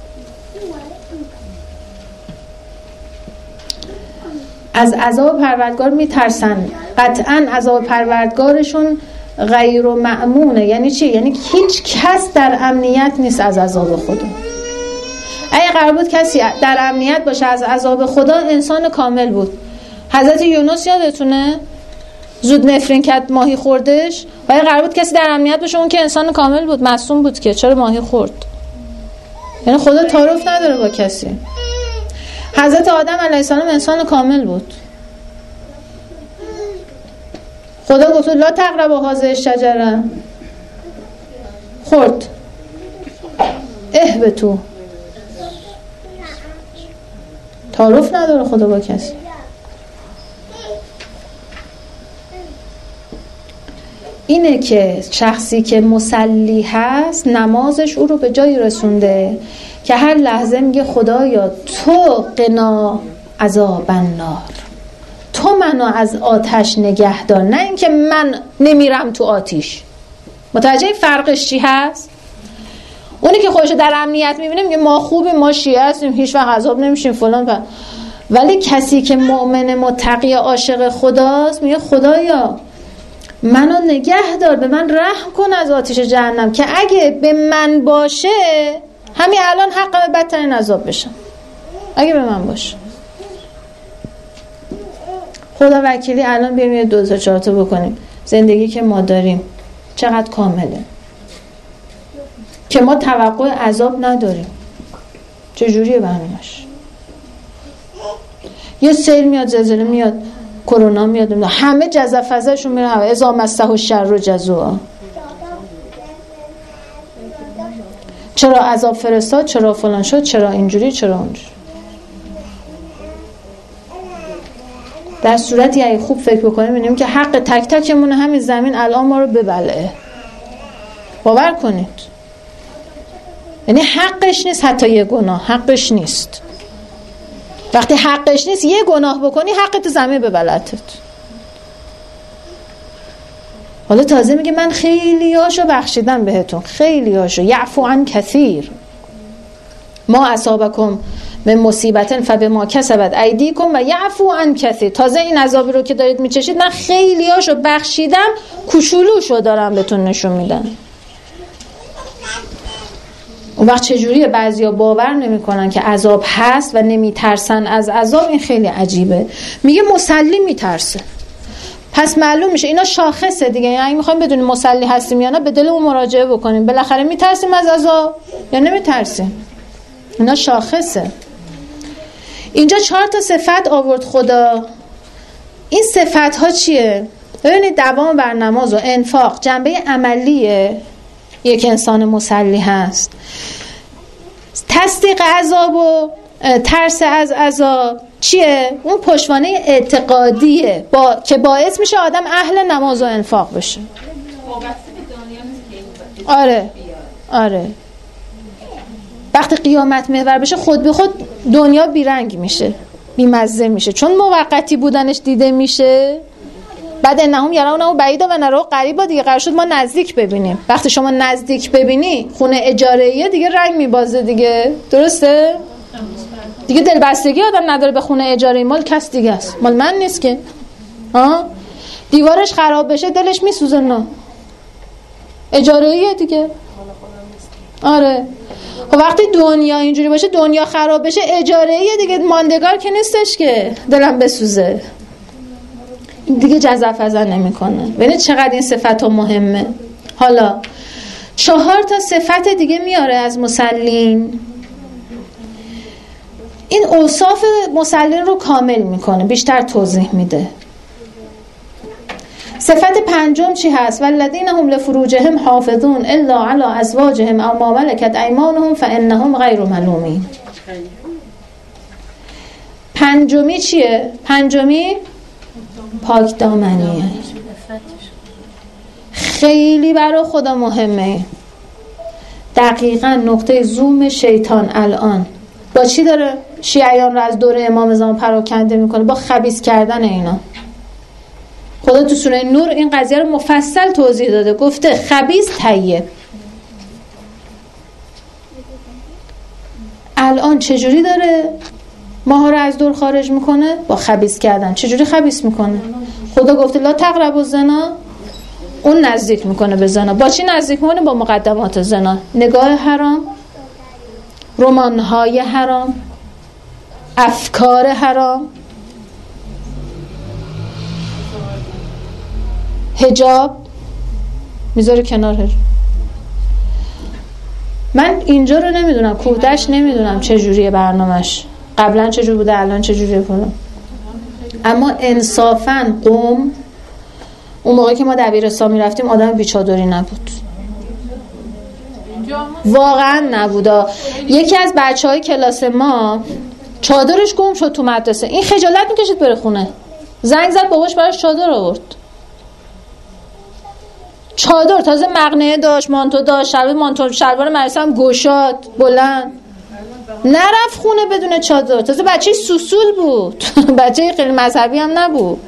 A: از عذاب پروردگار میترسن. قطعا عذاب پروردگارشون غیر مأمونه. یعنی چی؟ یعنی هیچ کس در امنیت نیست از عذاب خدا. اگه قرار بود کسی در امنیت باشه از عذاب خدا انسان کامل بود. حضرت یونس یادتونه زود نفرین کرد ماهی خوردش؟ و اگه قرار بود کسی در امنیت باشه اون که انسان کامل بود، معصوم بود، که چرا ماهی خورد؟ یعنی خدا تعارف نداره با کسی. حضرت آدم علیه السلام انسان کامل بود. خدا گفت لا تقربوا هذه الشجره، خورد. اهبطوا. تعارف نداره خدا با کسی. اینه که شخصی که مسلی هست نمازش او رو به جایی رسونده که هر لحظه میگه خدایا تو قنا عذاب النار، تو منو از آتش نگه دار، نه اینکه من نمیرم تو آتیش. متوجه فرقش چی هست؟ اونی که خودش در امنیت میبینه میگه ما خوبیم، ما شیعه هستیم، هیچ وقت عذاب نمیشیم فلان فلان. ولی کسی که مؤمن متقی عاشق خداست میگه خدایا منو نگه دار، به من رحم کن از آتش جهنم که اگه به من باشه همین الان حقم بدترین عذاب بشم، اگه به من باشه. خدا وکیلی الان بیایم یه دو تا چهار تا بکنیم، زندگی که ما داریم چقدر کامله که ما توقع عذاب نداریم. چجوریه برنامه‌اش؟ یه سیل میاد، زلزله میاد، کرونا میاد، همه جزافزهشون میره هوا، اذا مسه الشر جزوعا. چرا عذاب فرستاد، چرا فلان شد، چرا اینجوری، چرا اونجوری. در صورتی اگه خوب فکر بکنیم می‌بینیم که حق تک تکمون همین زمین الان ما رو ببلعه. باور کنید، یعنی حقش نیست حتی یه گناه، حقش نیست. وقتی حقش نیست یه گناه بکنی حقت زمین ببلعتت. حالا تازه میگه من خیلی هاشو بخشیدم بهتون، خیلی هاشو، یعفو عن کثیر. ما اصابکم من مصیبتن فبما کسبت ایدیکم و یعفو عن کثیر. تازه این عذابی رو که دارید میچشید من خیلی هاشو بخشیدم، کوچولوشو دارم بهتون نشون میدم. اون وقت چجوریه بعضیا باور نمیکنن که عذاب هست و نمیترسن از عذاب؟ این خیلی عجیبه. میگه مسلی میترسه، پس معلوم میشه اینا شاخصه دیگه. یعنی میخوایم بدونیم مسلی هستیم یا نه به دل اون مراجعه بکنیم، بالاخره میترسیم از عذاب یا نمیترسیم. اینا شاخصه. اینجا چهار تا صفت آورد خدا. این صفت ها چیه؟ ببینید دوام بر نماز و انفاق جنبه عملیه یک انسان مسلی هست. تصدیق عذاب و ترس از عذاب چیه؟ اون پشتوانه اعتقادیه با... که باعث میشه آدم اهل نماز و انفاق بشه. آره آره وقتی قیامت محور بشه خود به خود دنیا بیرنگ میشه، بیمزه میشه، چون موقتی بودنش دیده میشه. بعد انهم یرونه بعیدا و نراه قریبا، دیگه قرار شد ما نزدیک ببینیم. وقتی شما نزدیک ببینی خونه اجاره‌ایه دیگه رنگ میبازه دیگه، درسته؟ دیگه دلبستگی آدم نداره به خونه اجاره، مال کس دیگه است، مال من نیست که. ها دیوارش خراب بشه دلش میسوزه، نه اجاره‌ایه دیگه. آره خب وقتی دنیا اینجوری باشه، دنیا خراب بشه، اجاره‌ایه دیگه، ماندگار که نیستش که دلم بسوزه دیگه. جزف ازن نمی کنه. ببینید چقدر این صفت ها مهمه. حالا چهار تا صفت دیگه میاره از مسلین. این اوصاف مسلین رو کامل میکنه، بیشتر توضیح میده. صفت پنجم چی هست؟ والذین هم لفروجهم حافظون الا علی ازواجهم او ما ملکت ایمانهم فانهم غیر ملومین. پنجمی چیه؟ پنجمی پاک دامنیه. خیلی برای خدا مهمه. دقیقاً نقطه زوم شیطان الان با چی داره شیعیان رو از دوره امام زمان پراکنده میکنه؟ با خبیث کردن اینا. خدا تو سوره نور این قضیه رو مفصل توضیح داده، گفته خبیث طیب. الان چجوری داره ماها رو از دور خارج میکنه؟ با خبیث کردن. چجوری خبیث میکنه؟ خدا گفته لا تقربوا الزنا، اون نزدیک میکنه به زنا. با چی نزدیک میکنه؟ با مقدمات زنا، نگاه حرام، رمانهای حرام، افکار حرام، حجاب میذاره کنار. من اینجا رو نمیدونم، کوهدشت نمیدونم چجوریه برنامهش، قبلا چجور بوده الان چجوریه کنم. اما انصافاً قوم اون موقعی که ما دبیرستان میرفتیم آدم بیچادری نبود، واقعا نبودا. یکی از بچه های کلاس ما چادرش گم شد تو مدرسه، این خجالت میکشید بره خونه، زنگ زد باباش براش چادر آورد. چادر تازه مقنعه داشت، مانتو داشت، شلوار مانتو شلوار مدرسه هم گشاد بلند، نرفت خونه بدون چادر. تازه بچه سوسول بود بچه خیلی مذهبی هم نبود،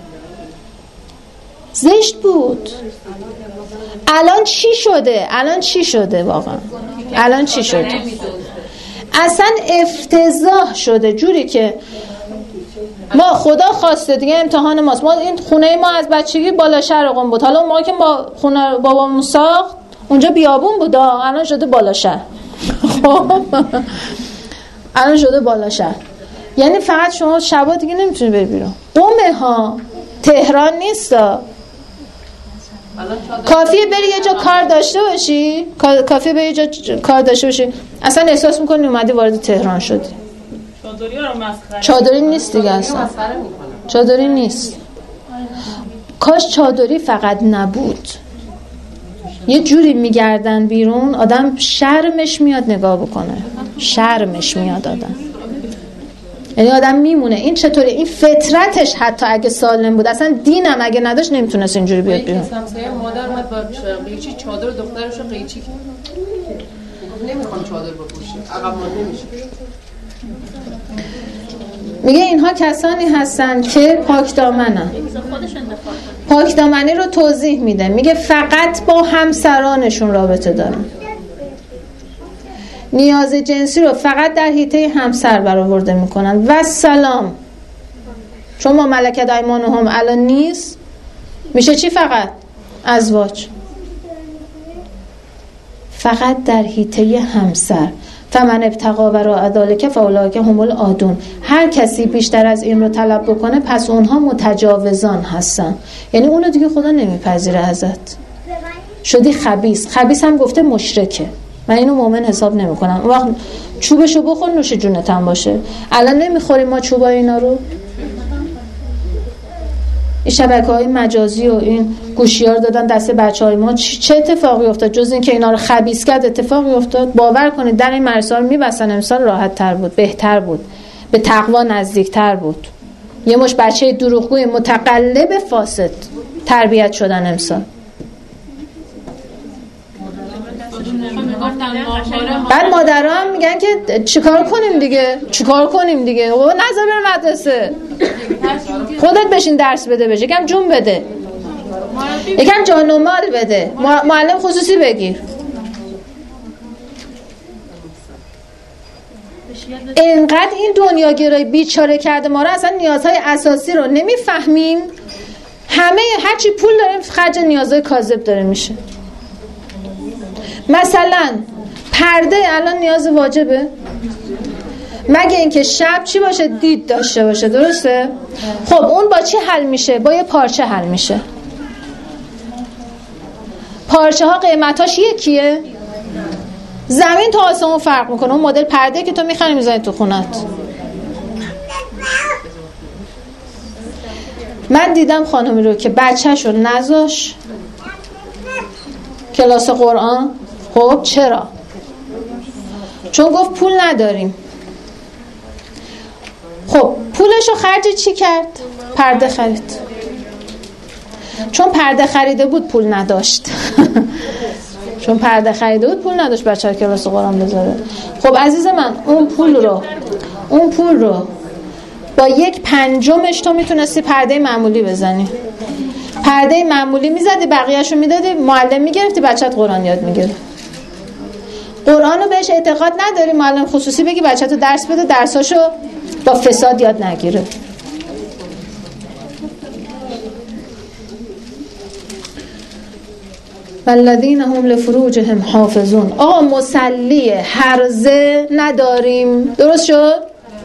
A: زشت بود. الان چی شده؟ الان چی شده واقعا؟ الان چی شده؟ اصلا افتضاح شده، جوری که ما خدا خواسته دیگه امتحان ماست. ما این خونه ما از بچگی بالا شهر قم بود، حالا ما که ما خونه بابامون ساخت اونجا بیابون بود، الان شده بالا شهر. خب الان شده بالا شهر، یعنی فقط شما شبا دیگه نمیتونی بری بیرون. قمه ها، تهران نیستا. کافیه بری یه جا کار داشته باشی، کافیه بری یه جا کار داشته باشی اصلا احساس میکنی اومدی وارد تهران شدی. چادری نیست دیگه، اصلا چادری نیست. کاش چادری فقط نبود، یه جوری میگردن بیرون آدم شرمش میاد نگاه بکنه، شرمش میاد آدم، یعنی آدم میمونه این چطوری، این فطرتش حتی اگه سالم بود، اصلا دینم اگه نداشت نمیتونست اینجوری بیاد بیرون.
B: همسایه مادر اومد با قیچی چادر دخترشو قیچی کرد، نمیخوام چادر بپوشه، عقب مانده میشه.
A: میگه اینها کسانی هستن که پاکدامنن. پاکدامنی رو توضیح میده، میگه فقط با همسرانشون رابطه دارن، نیاز جنسی رو فقط در حیطه همسر برآورده میکنن و سلام. چون ما ملکت ایمانهم الان نیست، میشه چی؟ فقط ازواج، فقط در حیطه همسر. فمن ابتغى وراء ذلك فاولئک هم العادون. هر کسی بیشتر از این رو طلب بکنه پس اونها متجاوزان هستن، یعنی اونو دیگه خدا نمیپذیره ازت، شدی خبیث. خبیث هم گفته مشرکه، من اینو مؤمن حساب نمیکنم. اون وقت چوبشو بخور نوش جونت هم باشه. الان نمیخوریم ما چوبای اینا رو. این شبکه‌های مجازی و این گوشی‌ها رو دادن دست بچه‌های ما، چه اتفاقی افتاد جز این که اینا رو خبیث کرد؟ اتفاقی افتاد؟ باور کنید در این مدرسه رو می‌بستن امسال راحت تر بود، بهتر بود، به تقوا نزدیک‌تر بود. یه مش بچه دروغگوی متقلب فاسد تربیت شدن امسال. بعد مادرها هم میگن که چیکار کنیم دیگه، چیکار کنیم دیگه، نذار بره مدرسه، خودت بشین درس بده، بشه یکم جون بده، یکم جان و مال بده، معلم خصوصی بگیر. اینقدر این دنیاگرایی بیچاره کرده ما رو، اصلا نیازهای اساسی رو نمیفهمیم. همه هرچی پول داریم خرج نیازهای کاذب داره میشه. مثلا پرده الان نیاز واجبه، مگه اینکه شب چی باشه؟ دید داشته باشه، درسته؟ خب اون با چی حل میشه؟ با یه پارچه حل میشه. پارچه ها قیمتاش یکیه؟ زمین تا آسمون فرق میکنه. اون مدل پرده که تو میخری میزنی تو خونت. من دیدم خانمی رو که بچه‌شو نذاش کلاس قرآن. خب چرا؟ چون گفت پول نداریم. خب پولشو خرج چی کرد؟ پرده خرید. چون پرده خریده بود پول نداشت چون پرده خریده بود پول نداشت بچه ها کلاس قرآن بذاره. خب عزیز من اون پول رو اون پول رو با یک پنجمش تو میتونستی پرده معمولی بزنی. پرده معمولی میزدی، بقیه‌شو میدادی، معلم میگرفتی، بچه‌ت قرآن یاد میگیره. قرآن رو بهش اعتقاد نداری، معلم خصوصی بگی بچه‌تو درس بده، درساشو با فساد یاد نگیره. والذین هم لفروجهم حافظون. آقا مصلی هرزه نداریم، درست شد؟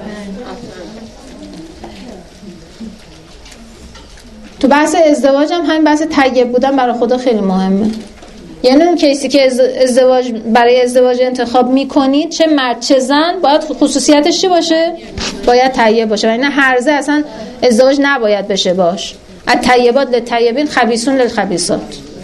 A: تو بحث ازدواج هم همین بحث طیب بودن برای خدا خیلی مهمه. یعنی اون کسی که ازدواج برای ازدواج انتخاب میکنید، چه مرد چه زن، باید خصوصیتش چی باشه؟ باید طیب باشه. و این هرزه اصلا ازدواج نباید بشه باش. الطیبات للطیبین خبیثون للخبیثات.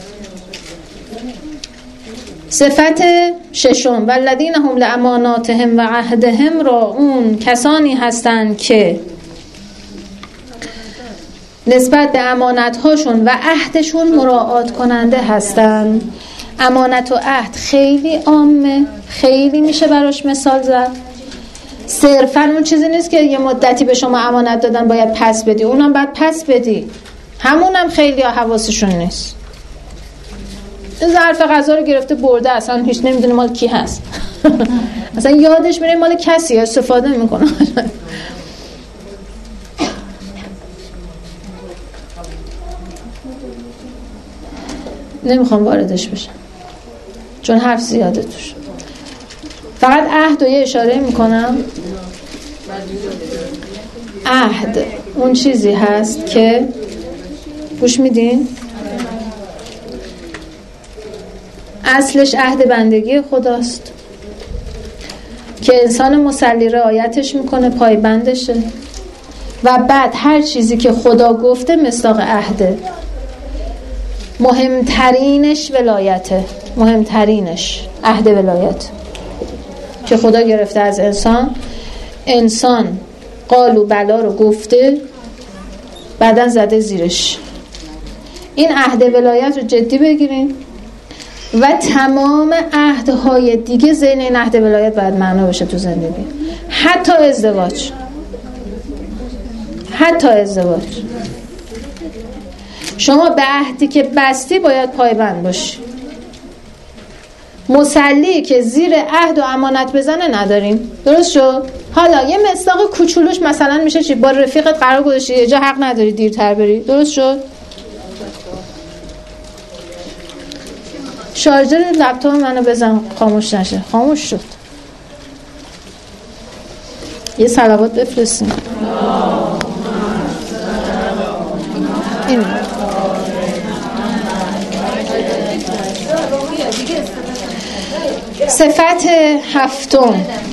A: صفت ششم والذین هم لاماناتهم و عهدهم راعون. کسانی هستند که نسبت به امانت‌هاشون و عهدشون مراعات کننده هستن. امانت و عهد خیلی عامه، خیلی میشه براش مثال زد. صرفاً اون چیزی نیست که یه مدتی به شما امانت دادن باید پس بدی، اونم باید پس بدی، همونم خیلی ها حواسشون نیست. ظرف غذا رو گرفته برده، اصلا هیچ نمیدونه مال کی هست اصلا یادش میره مال کسی استفاده میکنه نمیخوام واردش بشم چون حرف زیاده توش. فقط عهد و یه اشاره میکنم. عهد اون چیزی هست که گوش میدین؟ اصلش عهد بندگی خداست که انسان مسلی رعایتش میکنه، پایبندشه و بعد هر چیزی که خدا گفته مصداق عهده. مهمترینش ولایته، مهمترینش عهد ولایت که خدا گرفته از انسان. انسان قالو بلا رو گفته، بعدن زده زیرش. این عهد ولایت رو جدی بگیرین و تمام عهدهای دیگه زین این عهد ولایت باید معنا بشه تو زندگی. حتی ازدواج، حتی ازدواج شما به عهدی که بستی باید پایبند باشی. مسلی که زیر عهد و امانت بزنه نداریم. درست شد؟ حالا یه مصداق کوچولوش مثلا میشه چی؟ با رفیقت قرار گذاشتی یه جا حق نداری دیرتر بری. درست شد؟ شارژر لپتاپ منو بزن خاموش نشه. خاموش شد. یه صلوات بفرستیم. این صفت هفتم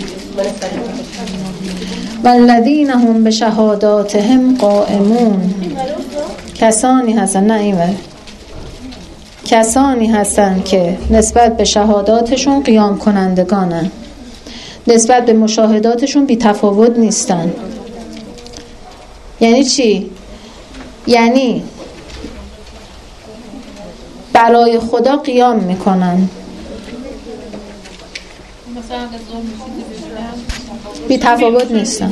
A: والذین هم به شهاداتهم قائمون. کسانی هستن، نه اینور، کسانی هستن که نسبت به شهاداتشون قیام کنندگانن، نسبت به مشاهداتشون بی تفاوت نیستن. یعنی چی؟ یعنی برای خدا قیام میکنن، بی تفاوت نیستن.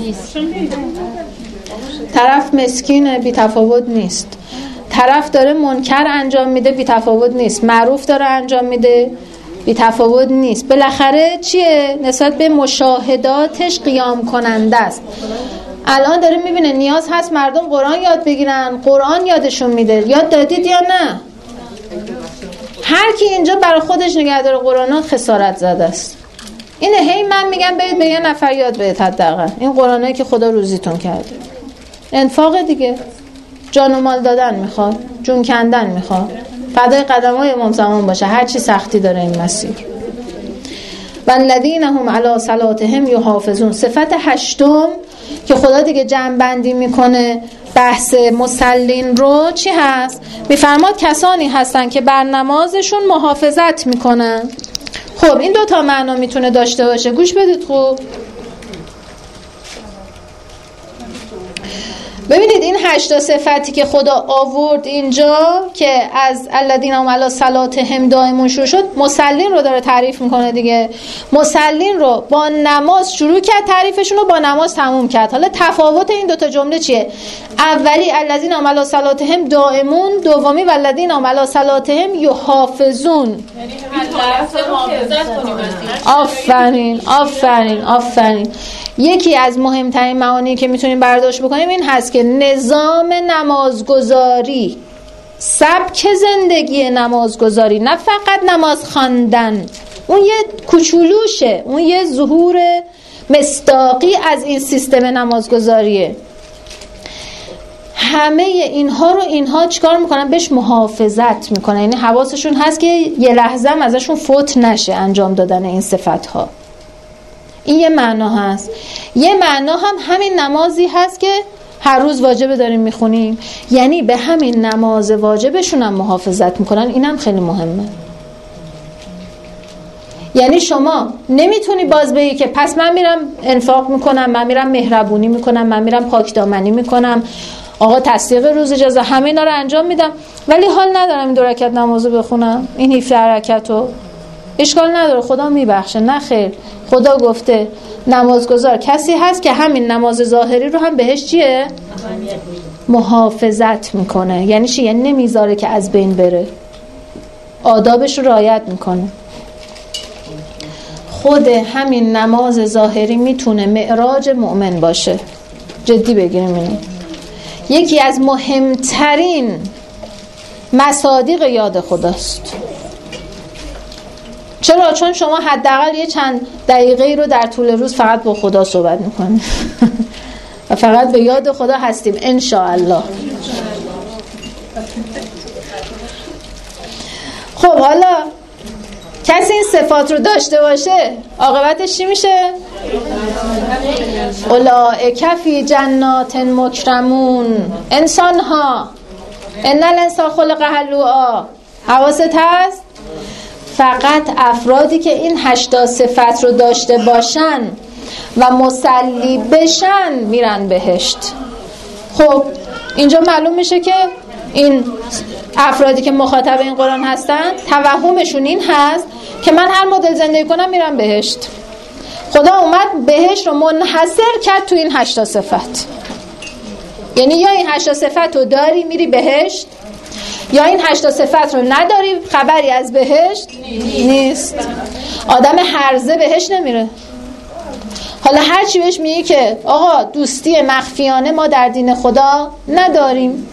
A: طرف مسکینه، بی تفاوت نیست. طرف داره منکر انجام میده، بی تفاوت نیست. معروف داره انجام میده، بی تفاوت نیست. بالاخره چیه؟ نسبت به مشاهداتش قیام کننده است. الان داره میبینه نیاز هست مردم قرآن یاد بگیرن، قرآن یادشون میده. یاد دادید یا نه؟ هر کی اینجا برای خودش نگه داره قرآن خسارت زده است. اینه هی من میگم برید به یه نفر یاد بدید. حداقل این قرآنایی که خدا روزیتون کرده. انفاق دیگه، جان و مال دادن میخواد، جون کندن میخواد، فدای قدمای امام زمان باشه، هر چی سختی داره این مسیر. والذین هم علی صلاتهم یحافظون. صفت هشتم که خدا دیگه جمع بندی میکنه بحث مسلین رو چی هست؟ میفرماد کسانی هستن که بر نمازشون محافظت میکنن. خب این دو تا معنا میتونه داشته باشه. گوش بدید خوب. ببینید این هشتا صفتی که خدا آورد اینجا که از الذین هم علی صلاتهم دائمون شروع شد، مسلین رو داره تعریف میکنه دیگه. مسلین رو با نماز شروع کرد، تعریفشون رو با نماز تموم کرد. حالا تفاوت این دوتا جمله چیه؟ اولی الذین هم علی صلاتهم دائمون، دومی والذین هم علی صلاتهم یحافظون. آفرین آفرین آفرین. یکی از مهمترین معانی که میتونیم برداشت بکنیم این هست که نظام نمازگزاری، سبک زندگی نمازگزاری، نه فقط نماز خواندن، اون یه کوچولوشه، اون یه ظهور مصداقی از این سیستم نمازگزاریه. همه اینها رو اینها چیکار میکنن؟ بهش محافظت میکنن. یعنی حواسشون هست که یه لحظه هم ازشون فوت نشه انجام دادن این صفتها. این یه معنا هست. یه معنا هم همین نمازی هست که هر روز واجبه داریم میخونیم، یعنی به همین نماز واجبشون هم محافظت میکنن. اینم خیلی مهمه. یعنی شما نمیتونی باز بگی که پس من میرم انفاق میکنم، من میرم مهربونی میکنم، من میرم پاکدامنی میکنم، آقا تصدیق روز جزا، همه اینا رو انجام میدم ولی حال ندارم این دو رکعت نمازو بخونم، این هفده رکعتو. اشکال نداره، خدا میبخشه. نه خیر، خدا گفته نمازگزار کسی هست که همین نماز ظاهری رو هم بهش چیه؟ محافظت میکنه. یعنی چی؟ یعنی نمیذاره که از بین بره، آدابش رو رعایت میکنه. خود همین نماز ظاهری میتونه معراج مؤمن باشه. جدی بگیریم اینو. یکی از مهمترین مصادیق یاد خداست. چرا؟ چون شما حداقل یه چند دقیقه رو در طول روز فقط با خدا صحبت میکنید و فقط به یاد خدا هستیم ان شاء الله. خب حالا کسی این صفات رو داشته باشه عاقبتش چی میشه؟ اولئک فی جنات مکرمون. انسان ها، ان الانسان خلق هلوعا، حواست هست؟ فقط افرادی که این هشتا صفت رو داشته باشن و مسلی بشن میرن بهشت. خب اینجا معلوم میشه که این افرادی که مخاطب این قرآن هستن توهمشون این هست که من هر مدل زندگی کنم میرم بهشت. خدا اومد بهشت رو منحصر کرد تو این هشتا صفت. یعنی یا این هشتا صفت رو داری میری بهشت، یا این هشتا صفت رو نداری خبری از بهشت نیست. آدم هرزه بهشت نمیره. حالا هر چی بهش میگی که آقا دوستی مخفیانه ما در دین خدا نداریم.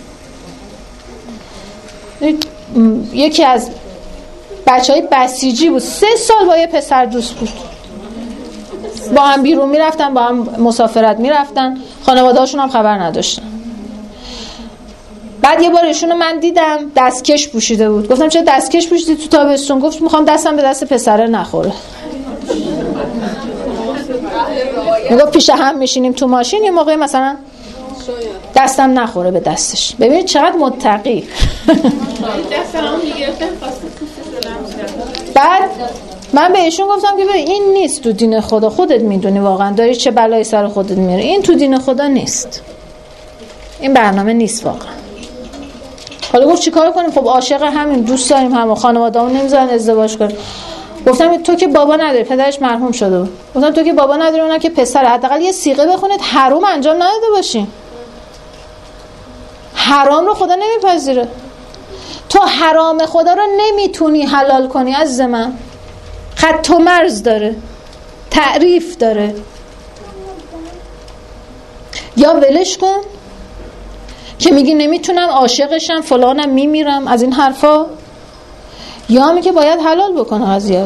A: یکی از بچهای بسیجی بود، سه سال با یه پسر دوست بود، با هم بیرون میرفتن، با هم مسافرت میرفتن، خانواده هاشون هم خبر نداشتن. بعد یه بار ایشونو من دیدم دستکش پوشیده بود. گفتم چرا دستکش پوشیدی تو تابستون؟ گفت میخوام دستم به دست پسره نخوره. میگفت پیش هم میشینیم تو ماشین یه موقعی مثلا دستم نخوره به دستش. ببینید چقدر متقی. بعد من به ایشون گفتم که ببین این نیست تو دین خدا، خودت میدونی واقعا داری چه بلایی سر خودت میاری، این تو دین خدا نیست، این برنامه نیست واقعا. حالا گفت چیکار کنیم؟ خب عاشق همین دوست داریم، هم خانواده‌مون نمیذارن ازدواج کنیم. گفتم تو که بابا نداری، پدرش مرحوم شده بود. گفتم تو که بابا نداری، اونا که پسر، حداقل یه صیغه بخونید حرام انجام نداده باشین. حرام رو خدا نمیپذیره. تو حرام خدا رو نمیتونی حلال کنی عزیز من. خط و مرز داره، تعریف داره. یا ولش کن که میگی نمیتونم، عاشقشم، فلانم، میمیرم، از این حرفا، یا همی که باید حلال بکنه قضیه.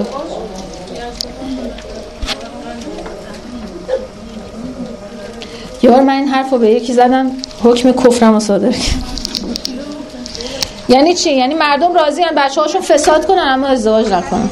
A: یه بار من این حرفو به یکی زدم، حکم کفرم رو صادر کرد. یعنی چی؟ یعنی مردم راضی ان بچه هاشون فساد کنن اما ازدواج نکنن.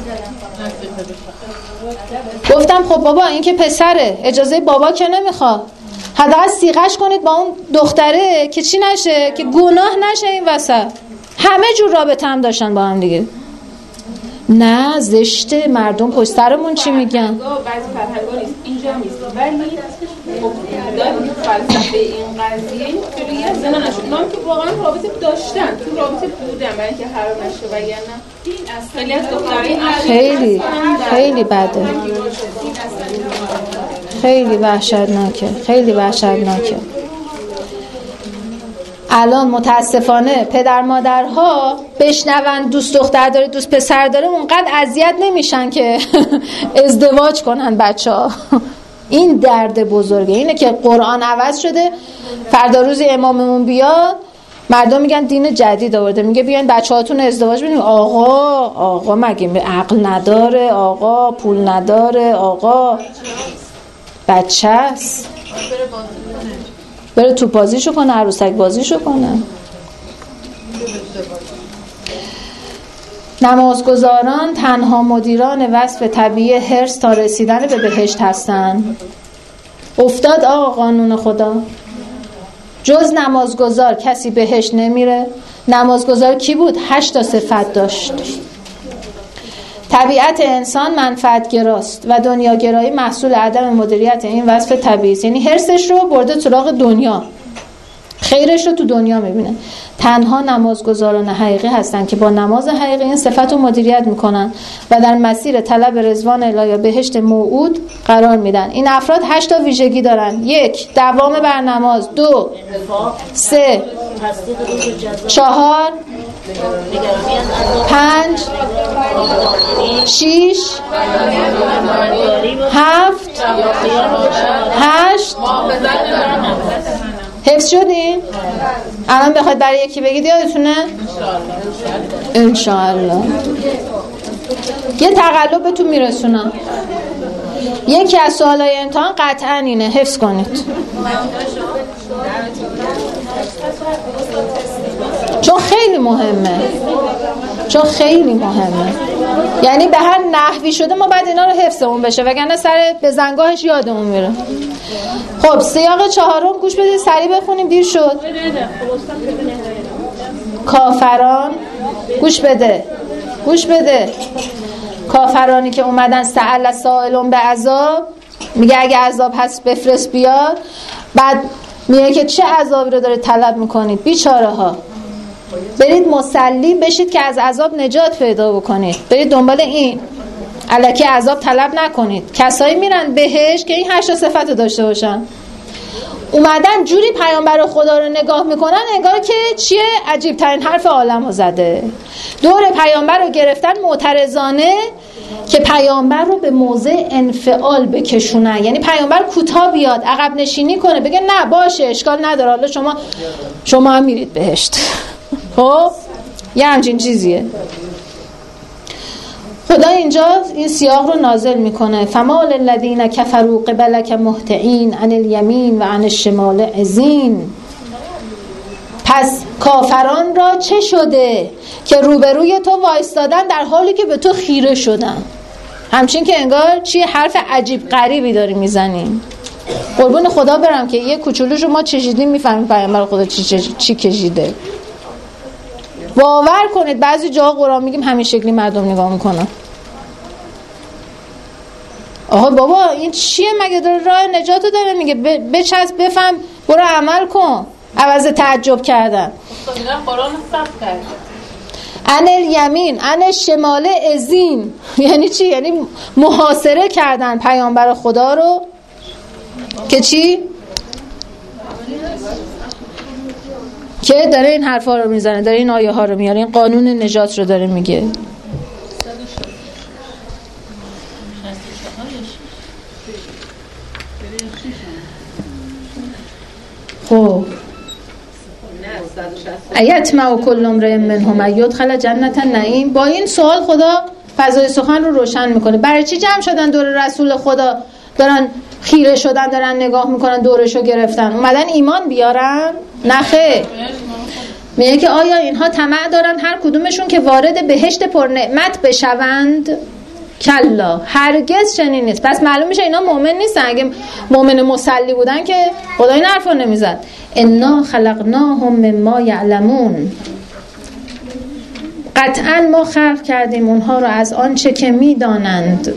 A: گفتم خب بابا این که پسره، اجازه بابا که نمیخواد، حداقل صیغه‌اش کنید با اون دختره که چی نشه، که گناه نشه این وسط. همه جور رابطه هم داشتن با هم دیگه. نه زشته، مردم پشت سرمون چی میگن.
C: بعضی فرهنگا نیست، اینجا نیست، ولی خب داریم فلسفه این قضیه جلوی زنا نشه. اونا که واقعا رابطه داشتن، تو رابطه بودن برای اینکه حرام نشه، وگرنه خیلی از دخترای
A: خیلی خیلی بده، خیلی وحشتناکه، خیلی وحشتناکه. الان متاسفانه پدر مادرها بشنون دوست دختر داره دوست پسر داره اونقدر اذیت نمیشن که ازدواج کنن بچه‌ها. این درد بزرگه. اینه که قرآن عوض شده، فردا روز اماممون بیاد مردم میگن دین جدید آورده، میگه بیاین بچه‌هاتون ازدواج بدین. آقا آقا مگه عقل نداره؟ آقا پول نداره؟ آقا بچه است، بره تو بازیشو کنه، عروسک بازیشو کنه. نمازگزاران تنها مدیران وصف طبیعی حرص تا رسیدن به بهشت هستند. افتاد آقا قانون خدا، جز نمازگزار کسی بهشت نمیره. نمازگزار کی بود؟ هشت تا صفت داشت. طبیعت انسان منفعت‌گراست و دنیاگرایی محصول عدم مدیریت این وصف طبیعی است. یعنی حرصش رو برده سراغ دنیا، خیرش رو تو دنیا میبینه. تنها نمازگزاران حقیقی هستن که با نماز حقیقی این صفت رو مدیریت میکنن و در مسیر طلب رضوان الهی یا بهشت موعود قرار میدن. این افراد هشت تا ویژگی دارن: یک، دوام بر نماز. دو، سه، چهار، پنج، شیش، هفت، هشت. حفظ شدین؟ الان بخواید برای یکی بگید یادتونه؟ انشاءالله. یه تقلب بهتون میرسونم. یکی از سوالای امتحان قطعا اینه، حفظ کنید. چون خیلی مهمه چون خیلی مهمه یعنی به هر نحوی شده ما بعد اینا رو حفظمون بشه، وگرنه سر به زنگاهش یادمون میره. خب سیاق چهارم گوش بدید، سریع بخونیم دیر شد. کافران، گوش بده گوش بده کافرانی که اومدن سأل سائلون به عذاب، میگه اگه عذاب هست بفرست بیاد، بعد میگه که چه عذابی رو داره طلب میکنید بیچاره ها، برید مسلی بشید که از عذاب نجات پیدا بکنید، برید دنبال این، الکی عذاب طلب نکنید. کسایی میرن بهش که این هشت صفت رو داشته باشن. اومدن جوری پیامبر خدا رو نگاه میکنن انگار که چیه عجیب ترین حرف عالم رو زده. دور پیامبر رو گرفتن معترضانه که پیامبر رو به موضع انفعال بکشونن، یعنی پیامبر کوتاه بیاد، عقب نشینی کنه، بگه نه باشه اشکال نداره، حالا شما شما هم میرید بهشت. خب یه همچین چیزیه. خدا اینجا این سیاق رو نازل میکنه: فما للذین کفروا قبلک مهطعین عن الیمین و عن الشمال عزین. پس کافران را چه شده که روبروی تو وایستادن در حالی که به تو خیره شدن؟ همچین که انگار چی حرف عجیب غریبی داری میزنی. قربون خدا برم که یه کوچولوش رو ما چشیدیم میفهمیم پیامبر خدا چی, چی, چی کشیده. باور کنید بعضی جاها قرآن میگیم همین شکلی مردم نگاه میکنن. آها بابا این چیه مگه؟ داره راه نجاتو داره میگه، بچسب بفهم برو عمل کن، عوض تعجب کردن.
C: قرآن صف کرد
A: عن الیمین عن الشمال عزین. یعنی چی؟ یعنی محاصره کردن پیامبر خدا رو که چی؟ که داره این حرفا رو میزنه، داره این آیه ها رو میاره، این قانون نجات رو داره میگه. خب ایتمع کل امرئ منهم ان یدخل جنت النعیم. با این سوال خدا فضای سخن رو روشن میکنه. برای چی جمع شدن دور رسول خدا، دارن خیره شدن، دارن نگاه میکنن، دورشو گرفتن؟ اومدن ایمان بیارن؟ نه خیر. میگه که آیا اینها طمع دارن هر کدومشون که وارد بهشت پر نعمت بشوند؟ کلا، هرگز چنین نیست. پس معلوم میشه اینا مؤمن نیستن. اگه مؤمن مسلی بودن که خدا این حرفو نمیزد. انا خلقناهم مما یعلمون. قطعا ما خلق کردیم اونها رو از آنچه که میدانند.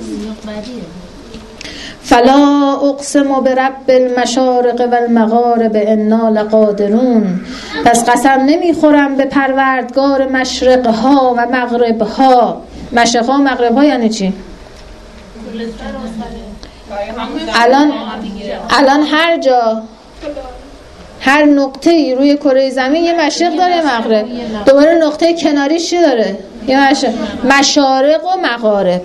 A: فلا اقسم برب المشارق والمغارب انا لقادرون. پس قسم نمیخورم به پروردگار مشرق ها و مغرب ها. مشرق ها و مغرب ها یعنی چی؟ الان الان هر جا هر نقطه ای روی کره زمین یه مشرق داره، یه مغرب. دوباره نقطه کناریش چی داره؟ یه مشرق. مشارق و مغارب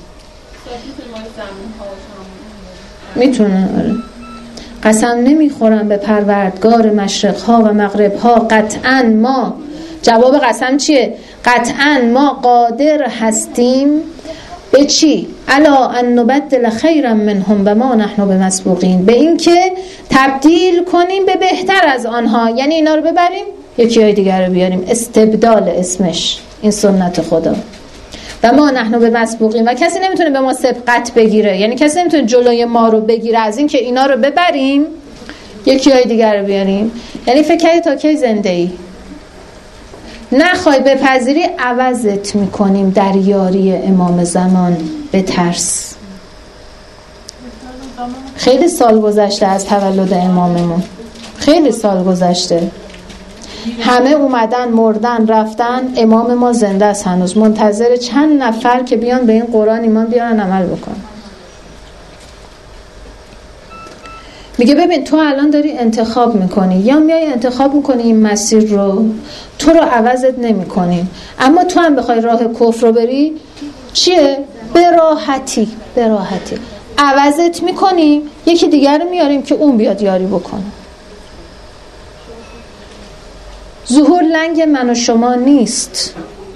A: میتونه. آره. قسم نمیخورم به پروردگار مشرق ها و مغرب ها، قطعا ما، جواب قسم چیه؟ قطعا ما قادر هستیم به چی؟ الا ان نبدل خیرا منهم و ما نحن بمسبوقین، به این که تبدیل کنیم به بهتر از آنها، یعنی اینا رو ببریم یکی های دیگر رو بیاریم. استبدال اسمش، این سنت خدا. و ما نحن بمسبوقین، و کسی نمیتونه به ما سبقت بگیره، یعنی کسی نمیتونه جلوی ما رو بگیره از این که اینا رو ببریم یکی های دیگر رو بیاریم. یعنی فکر کنی تا کی زنده ای؟ نخوای بپذیری عوضت میکنیم در یاری امام زمان. به ترس. خیلی سال گذشته از تولد اماممون، خیلی سال گذشته، همه اومدن مردن رفتن، امام ما زنده است هنوز، منتظر چند نفر که بیان به این قرآن ایمان بیارن عمل بکن. میگه ببین تو الان داری انتخاب میکنی، یا میای انتخاب میکنی این مسیر رو، تو رو عوضت نمی کنیم، اما تو هم بخوای راه کفر رو بری چیه؟ به راحتی به راحتی عوضت میکنیم، یکی دیگر رو میاریم که اون بیاد یاری بکنه. ظهور لنگ من و شما نیست،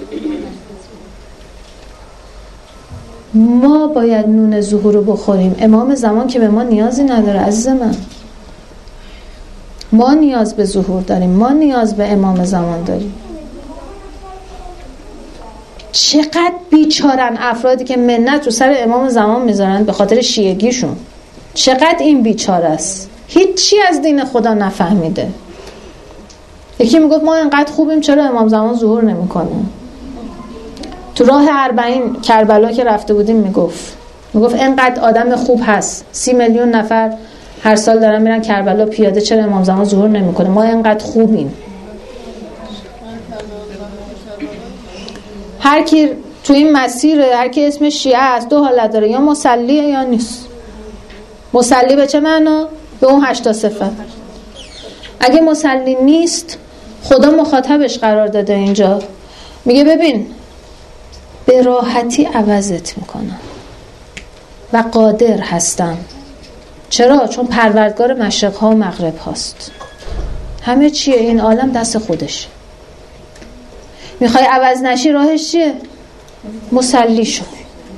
A: ما باید نون ظهور رو بخوریم. امام زمان که به ما نیازی نداره عزیز من، ما نیاز به ظهور داریم، ما نیاز به امام زمان داریم. چقدر بیچارن افرادی که منت رو سر امام زمان میذارن به خاطر شیعگیشون، چقدر این بیچاره است، هیچی از دین خدا نفهمیده. یکی میگفت ما انقدر خوبیم چرا امام زمان ظهور نمیکنه؟ تو راه اربعین کربلا که رفته بودیم میگفت میگفت انقدر آدم خوب هست، سی میلیون نفر هر سال دارن میرن کربلا پیاده، چرا امام زمان ظهور نمیکنه؟ ما انقدر خوبیم. هر کی تو این مسیر، هر کی اسم شیعه است دو حالت داره، یا مسلیه یا نیست. مسلی به چه معنا؟ به اون هشتا صفت. اگه مسلی نیست خدا مخاطبش قرار داده اینجا، میگه ببین به راحتی عوضت میکنم و قادر هستم. چرا؟ چون پروردگار مشرق ها و مغرب هاست، همه چیه این عالم دست خودش. میخوای عوض نشی راهش چیه؟ مسلی شو.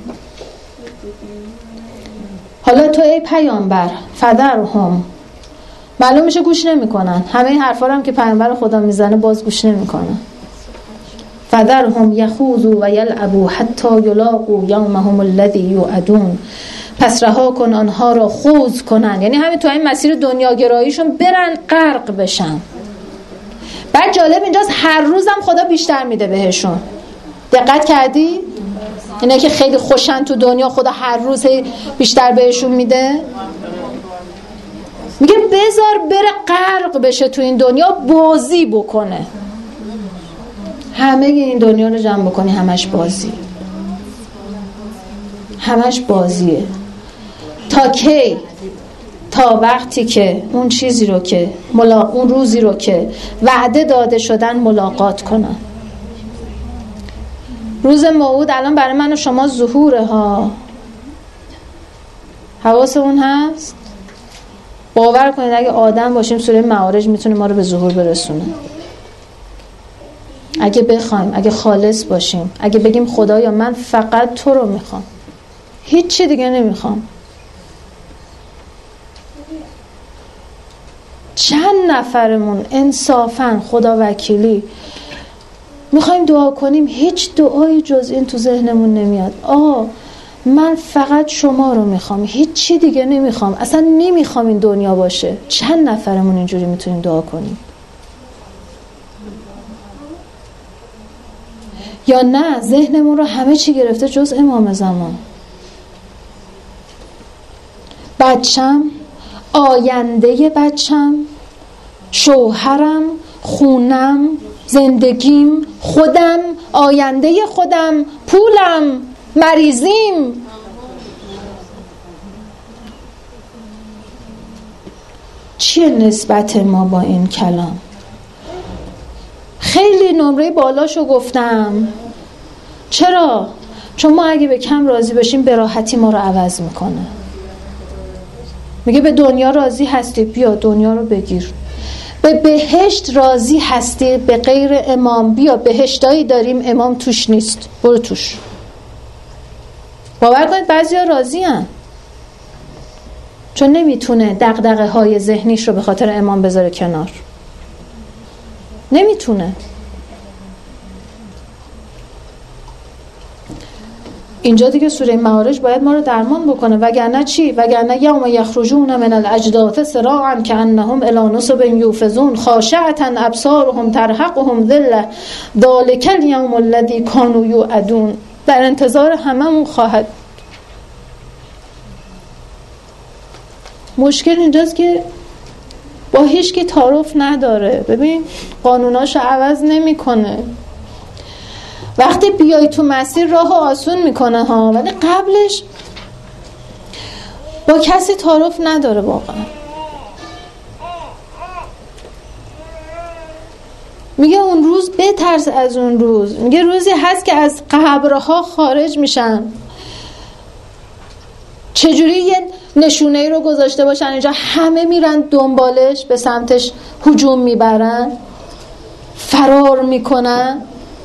A: حالا تو ای پیامبر فدرهم، معلوم میشه گوش نمیکنن، همه این حرفا رو هم که پیامبر خدا میزنه باز گوش نمیکنن. فدرهم یخوضوا و یلعبوا حتی یلاقوا یومهم الذی یوعدون، پس رها کن آنها را خوض کنن، یعنی همین تو این مسیر دنیاگراییشون برن غرق بشن. بعد جالب اینجاست هر روزم خدا بیشتر میده بهشون. دقت کردی؟ اینه که خیلی خوشن تو دنیا، خدا هر روز بیشتر بهشون میده. میگه بذار بره غرق بشه تو این دنیا، بازی بکنه. همه این دنیا رو جمع بکنی همش بازی، همش بازیه. تا کی؟ تا وقتی که اون چیزی رو که ملا... اون روزی رو که وعده داده شدن ملاقات کنن. روز موعود الان برای من و شما ظهوره ها، حواسمون هست؟ باور کنید اگه آدم باشیم سوره معارج میتونه ما رو به ظهور برسونه. اگه بخوایم، اگه خالص باشیم، اگه بگیم خدایا من فقط تو رو میخوام، هیچ چی دیگه نمیخوام. چند نفرمون انصافاً خدا وکیلی میخوایم دعا کنیم هیچ دعایی جز این تو ذهنمون نمیاد؟ آه من فقط شما رو میخوام، هیچ چی دیگه نمیخوام، اصلا نمیخوام این دنیا باشه. چند نفرمون اینجوری میتونیم دعا کنیم؟ یا نه ذهنمون رو همه چی گرفته جز امام زمان. بچم، آینده بچم، شوهرم، خونم، زندگیم، خودم، آینده خودم، پولم، مریضیم. چیه نسبت ما با این کلام؟ خیلی نمره بالاشو گفتم. چرا؟ چون ما اگه به کم راضی باشیم به راحتی ما رو عوض میکنه. میگه به دنیا راضی هستی، بیا دنیا رو بگیر. به بهشت راضی هستی به غیر امام، بیا بهشتایی داریم امام توش نیست، برو توش. باور کنید بعضی ها راضی هن، چون نمیتونه دغدغه های ذهنیش رو به خاطر امام بذاره کنار، نمیتونه. اینجا دیگه سوره معارج باید ما رو درمان بکنه، وگرنه چی؟ وگرنه یوم یخرجون من الاجداث سراعا کانهم الی نصب یوفزون خاشعة ابصارهم ترهقهم ذله ذلک الیوم الذی کانوا یوعدون. در انتظار هممون خواهد. مشکل اینجاست که با هیچ کی تعارف نداره. ببین قانوناشو عوض نمیکنه. وقتی بیای تو مسیر راهو آسون میکنه ها، ولی قبلش با کسی تعارف نداره واقعا. میگه اون روز بترس از اون روز. میگه روزی هست که از قبرها خارج میشن. چجوری یه نشونه ای رو گذاشته باشن اینجا همه میرن دنبالش، به سمتش هجوم میبرن، فرار میکنن،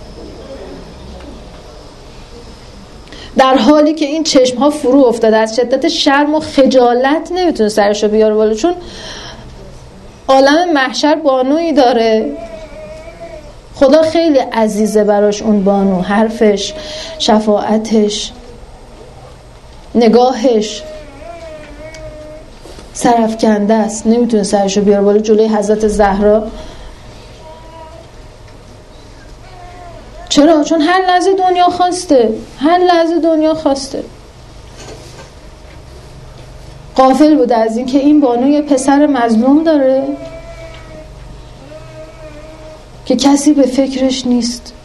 A: در حالی که این چشم ها فرو افتاده از شدت شرم و خجالت نمیتونه سرشو بیاره بالا، چون عالم محشر بانویی داره. خدا خیلی عزیزه براش اون بانو، حرفش، شفاعتش، نگاهش سرافکنده است، نمیتونه سرشو بیاره بالا جلوی حضرت زهرا. چرا؟ چون هر لحظه دنیا خواسته، هر لحظه دنیا خواسته. غافل بوده از این که این بانو یه پسر مظلوم داره که کسی به فکرش نیست.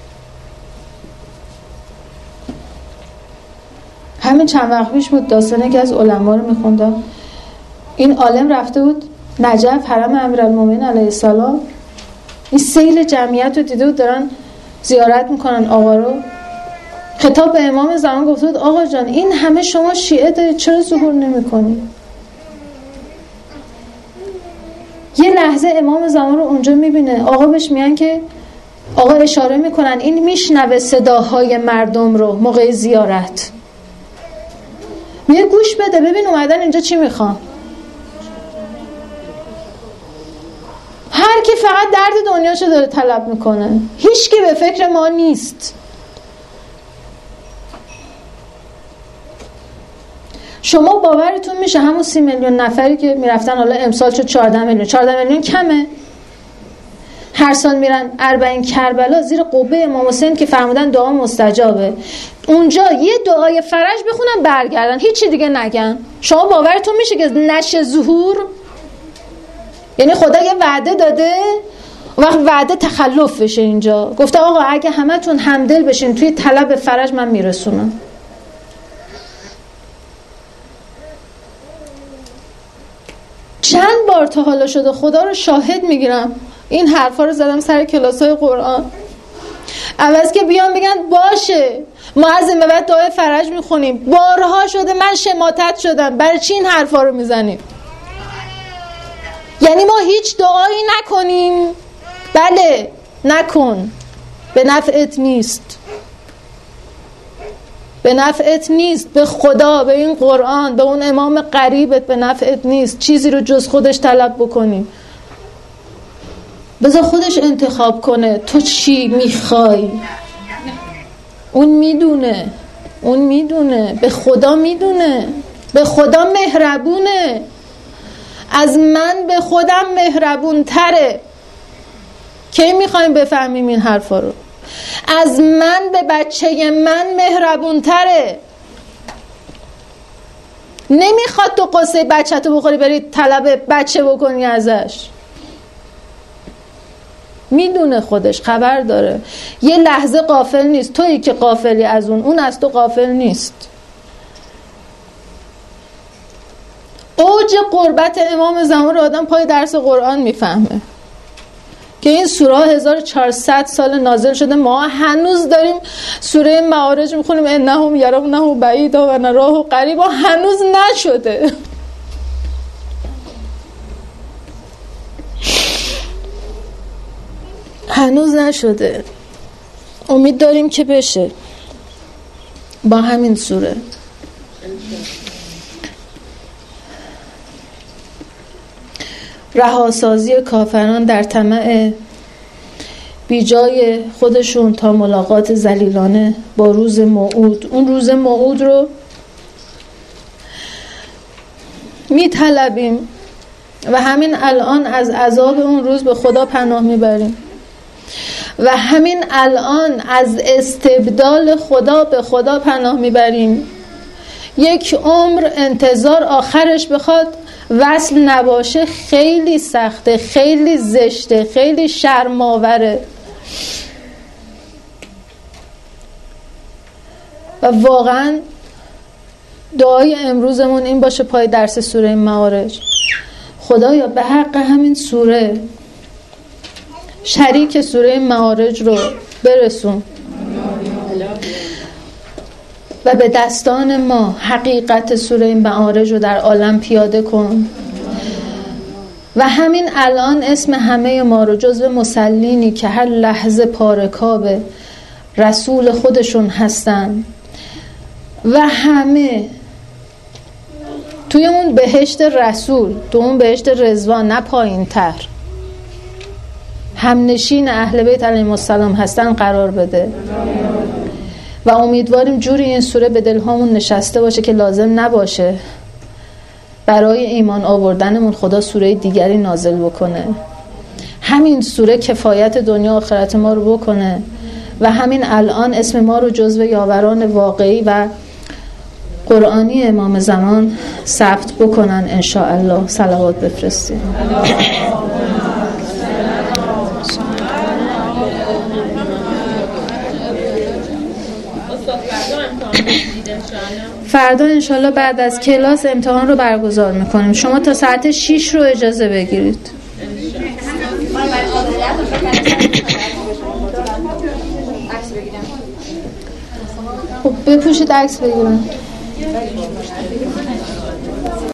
A: همین چند وقت پیش بود داستان یکی از علما رو میخوندم. این عالم رفته بود نجف، حرم امیرالمومنین علیه السلام. این سیل جمعیت رو دیده بود دارن زیارت میکنن آقا رو. خطاب به امام زمان گفته بود آقا جان این همه شما شیعه دارید، چرا ظهور نمیکنید؟ یه لحظه امام زمان رو اونجا میبینه، آقا بهش میگن که آقا اشاره میکنن این میشنوه صداهای مردم رو موقع زیارت. میگه گوش بده ببین اومدن اینجا چی میخوان. هر کی فقط درد دنیاشو داره طلب میکنه، هیچ کی به فکر ما نیست. شما باورتون میشه همون سی میلیون نفری که میرفتن، حالا امسال شد چهارده میلیون، چهارده میلیون کمه؟ هر سال میرن اربعین کربلا زیر قبه امام حسین که فرمودن دعا مستجابه، اونجا یه دعای فرج بخونن برگردن، هیچی دیگه نگن. شما باورتون میشه که نشه ظهور؟ یعنی خدا یه وعده داده، وقت وعده تخلف بشه اینجا، گفته آقا اگه همتون همدل بشین توی طلب فرج من میرسونم. چند بار تا حالا شده خدا رو شاهد میگیرم این حرفا رو زدم سر کلاسای قرآن، عوض که بیان بگن باشه ما از این به بعد دعای فرج میخونیم، بارها شده من شماتت شدم، برای چی این حرفا رو میزنیم؟ یعنی ما هیچ دعایی نکنیم؟ بله نکن، به نفعت نیست، به نفعت نیست، به خدا، به این قرآن، به اون امام قریبت به نفعت نیست چیزی رو جز خودش طلب بکنیم. بذار خودش انتخاب کنه تو چی میخوای. اون میدونه، اون میدونه، به خدا میدونه، به خدا مهربونه، از من به خودم مهربون تره. کی میخوایم بفهمیم این حرفا رو؟ از من به بچه من مهربون تره. نمیخواد تو قصه بچه تو بخوری بری طلب بچه بکنی ازش. میدونه خودش، خبر داره، یه لحظه غافل نیست. تویی که غافلی از اون، اون از تو غافل نیست. اوج قربت امام زمان رو آدم پای درس قرآن میفهمه که این سوره هزار و چهارصد سال نازل شده، ما هنوز داریم سوره معارج میخونیم انهم یرونه بعیدا و نراه قریبا، هنوز نشده. هنوز نشده. امید داریم که بشه با همین سوره. رهاسازی کافران در طمع بی جای خودشون تا ملاقات ذلیلانه با روز موعود. اون روز موعود رو می طلبیم و همین الان از عذاب اون روز به خدا پناه میبریم و همین الان از استبدال خدا به خدا پناه میبریم. یک عمر انتظار آخرش بخواد وصل نباشه خیلی سخته، خیلی زشته، خیلی شرم‌آوره. و واقعا دعای امروزمون این باشه پای درس سوره معارج: خدایا به حق همین سوره شریک سوره معارج رو برسون و به دستان ما حقیقت سوره معارج رو در عالم پیاده کن و همین الان اسم همه ما رو جزو مسلینی که هر لحظه پارکاب رسول خودشون هستن و همه توی اون بهشت رسول، تو اون بهشت رضوان، نه پایین تر، همنشین اهل بیت علیهم السلام هستن قرار بده. و امیدواریم جوری این سوره به دلهامون نشسته باشه که لازم نباشه برای ایمان آوردنمون خدا سوره دیگری نازل بکنه. همین سوره کفایت دنیا آخرت ما رو بکنه و همین الان اسم ما رو جزو یاوران واقعی و قرآنی امام زمان ثبت بکنن ان شاء الله. صلوات بفرستید. فردا انشالله بعد از کلاس امتحان رو برگزار میکنیم. شما تا ساعت شیش رو اجازه بگیرید. خب بپوشید عکس بگیرم.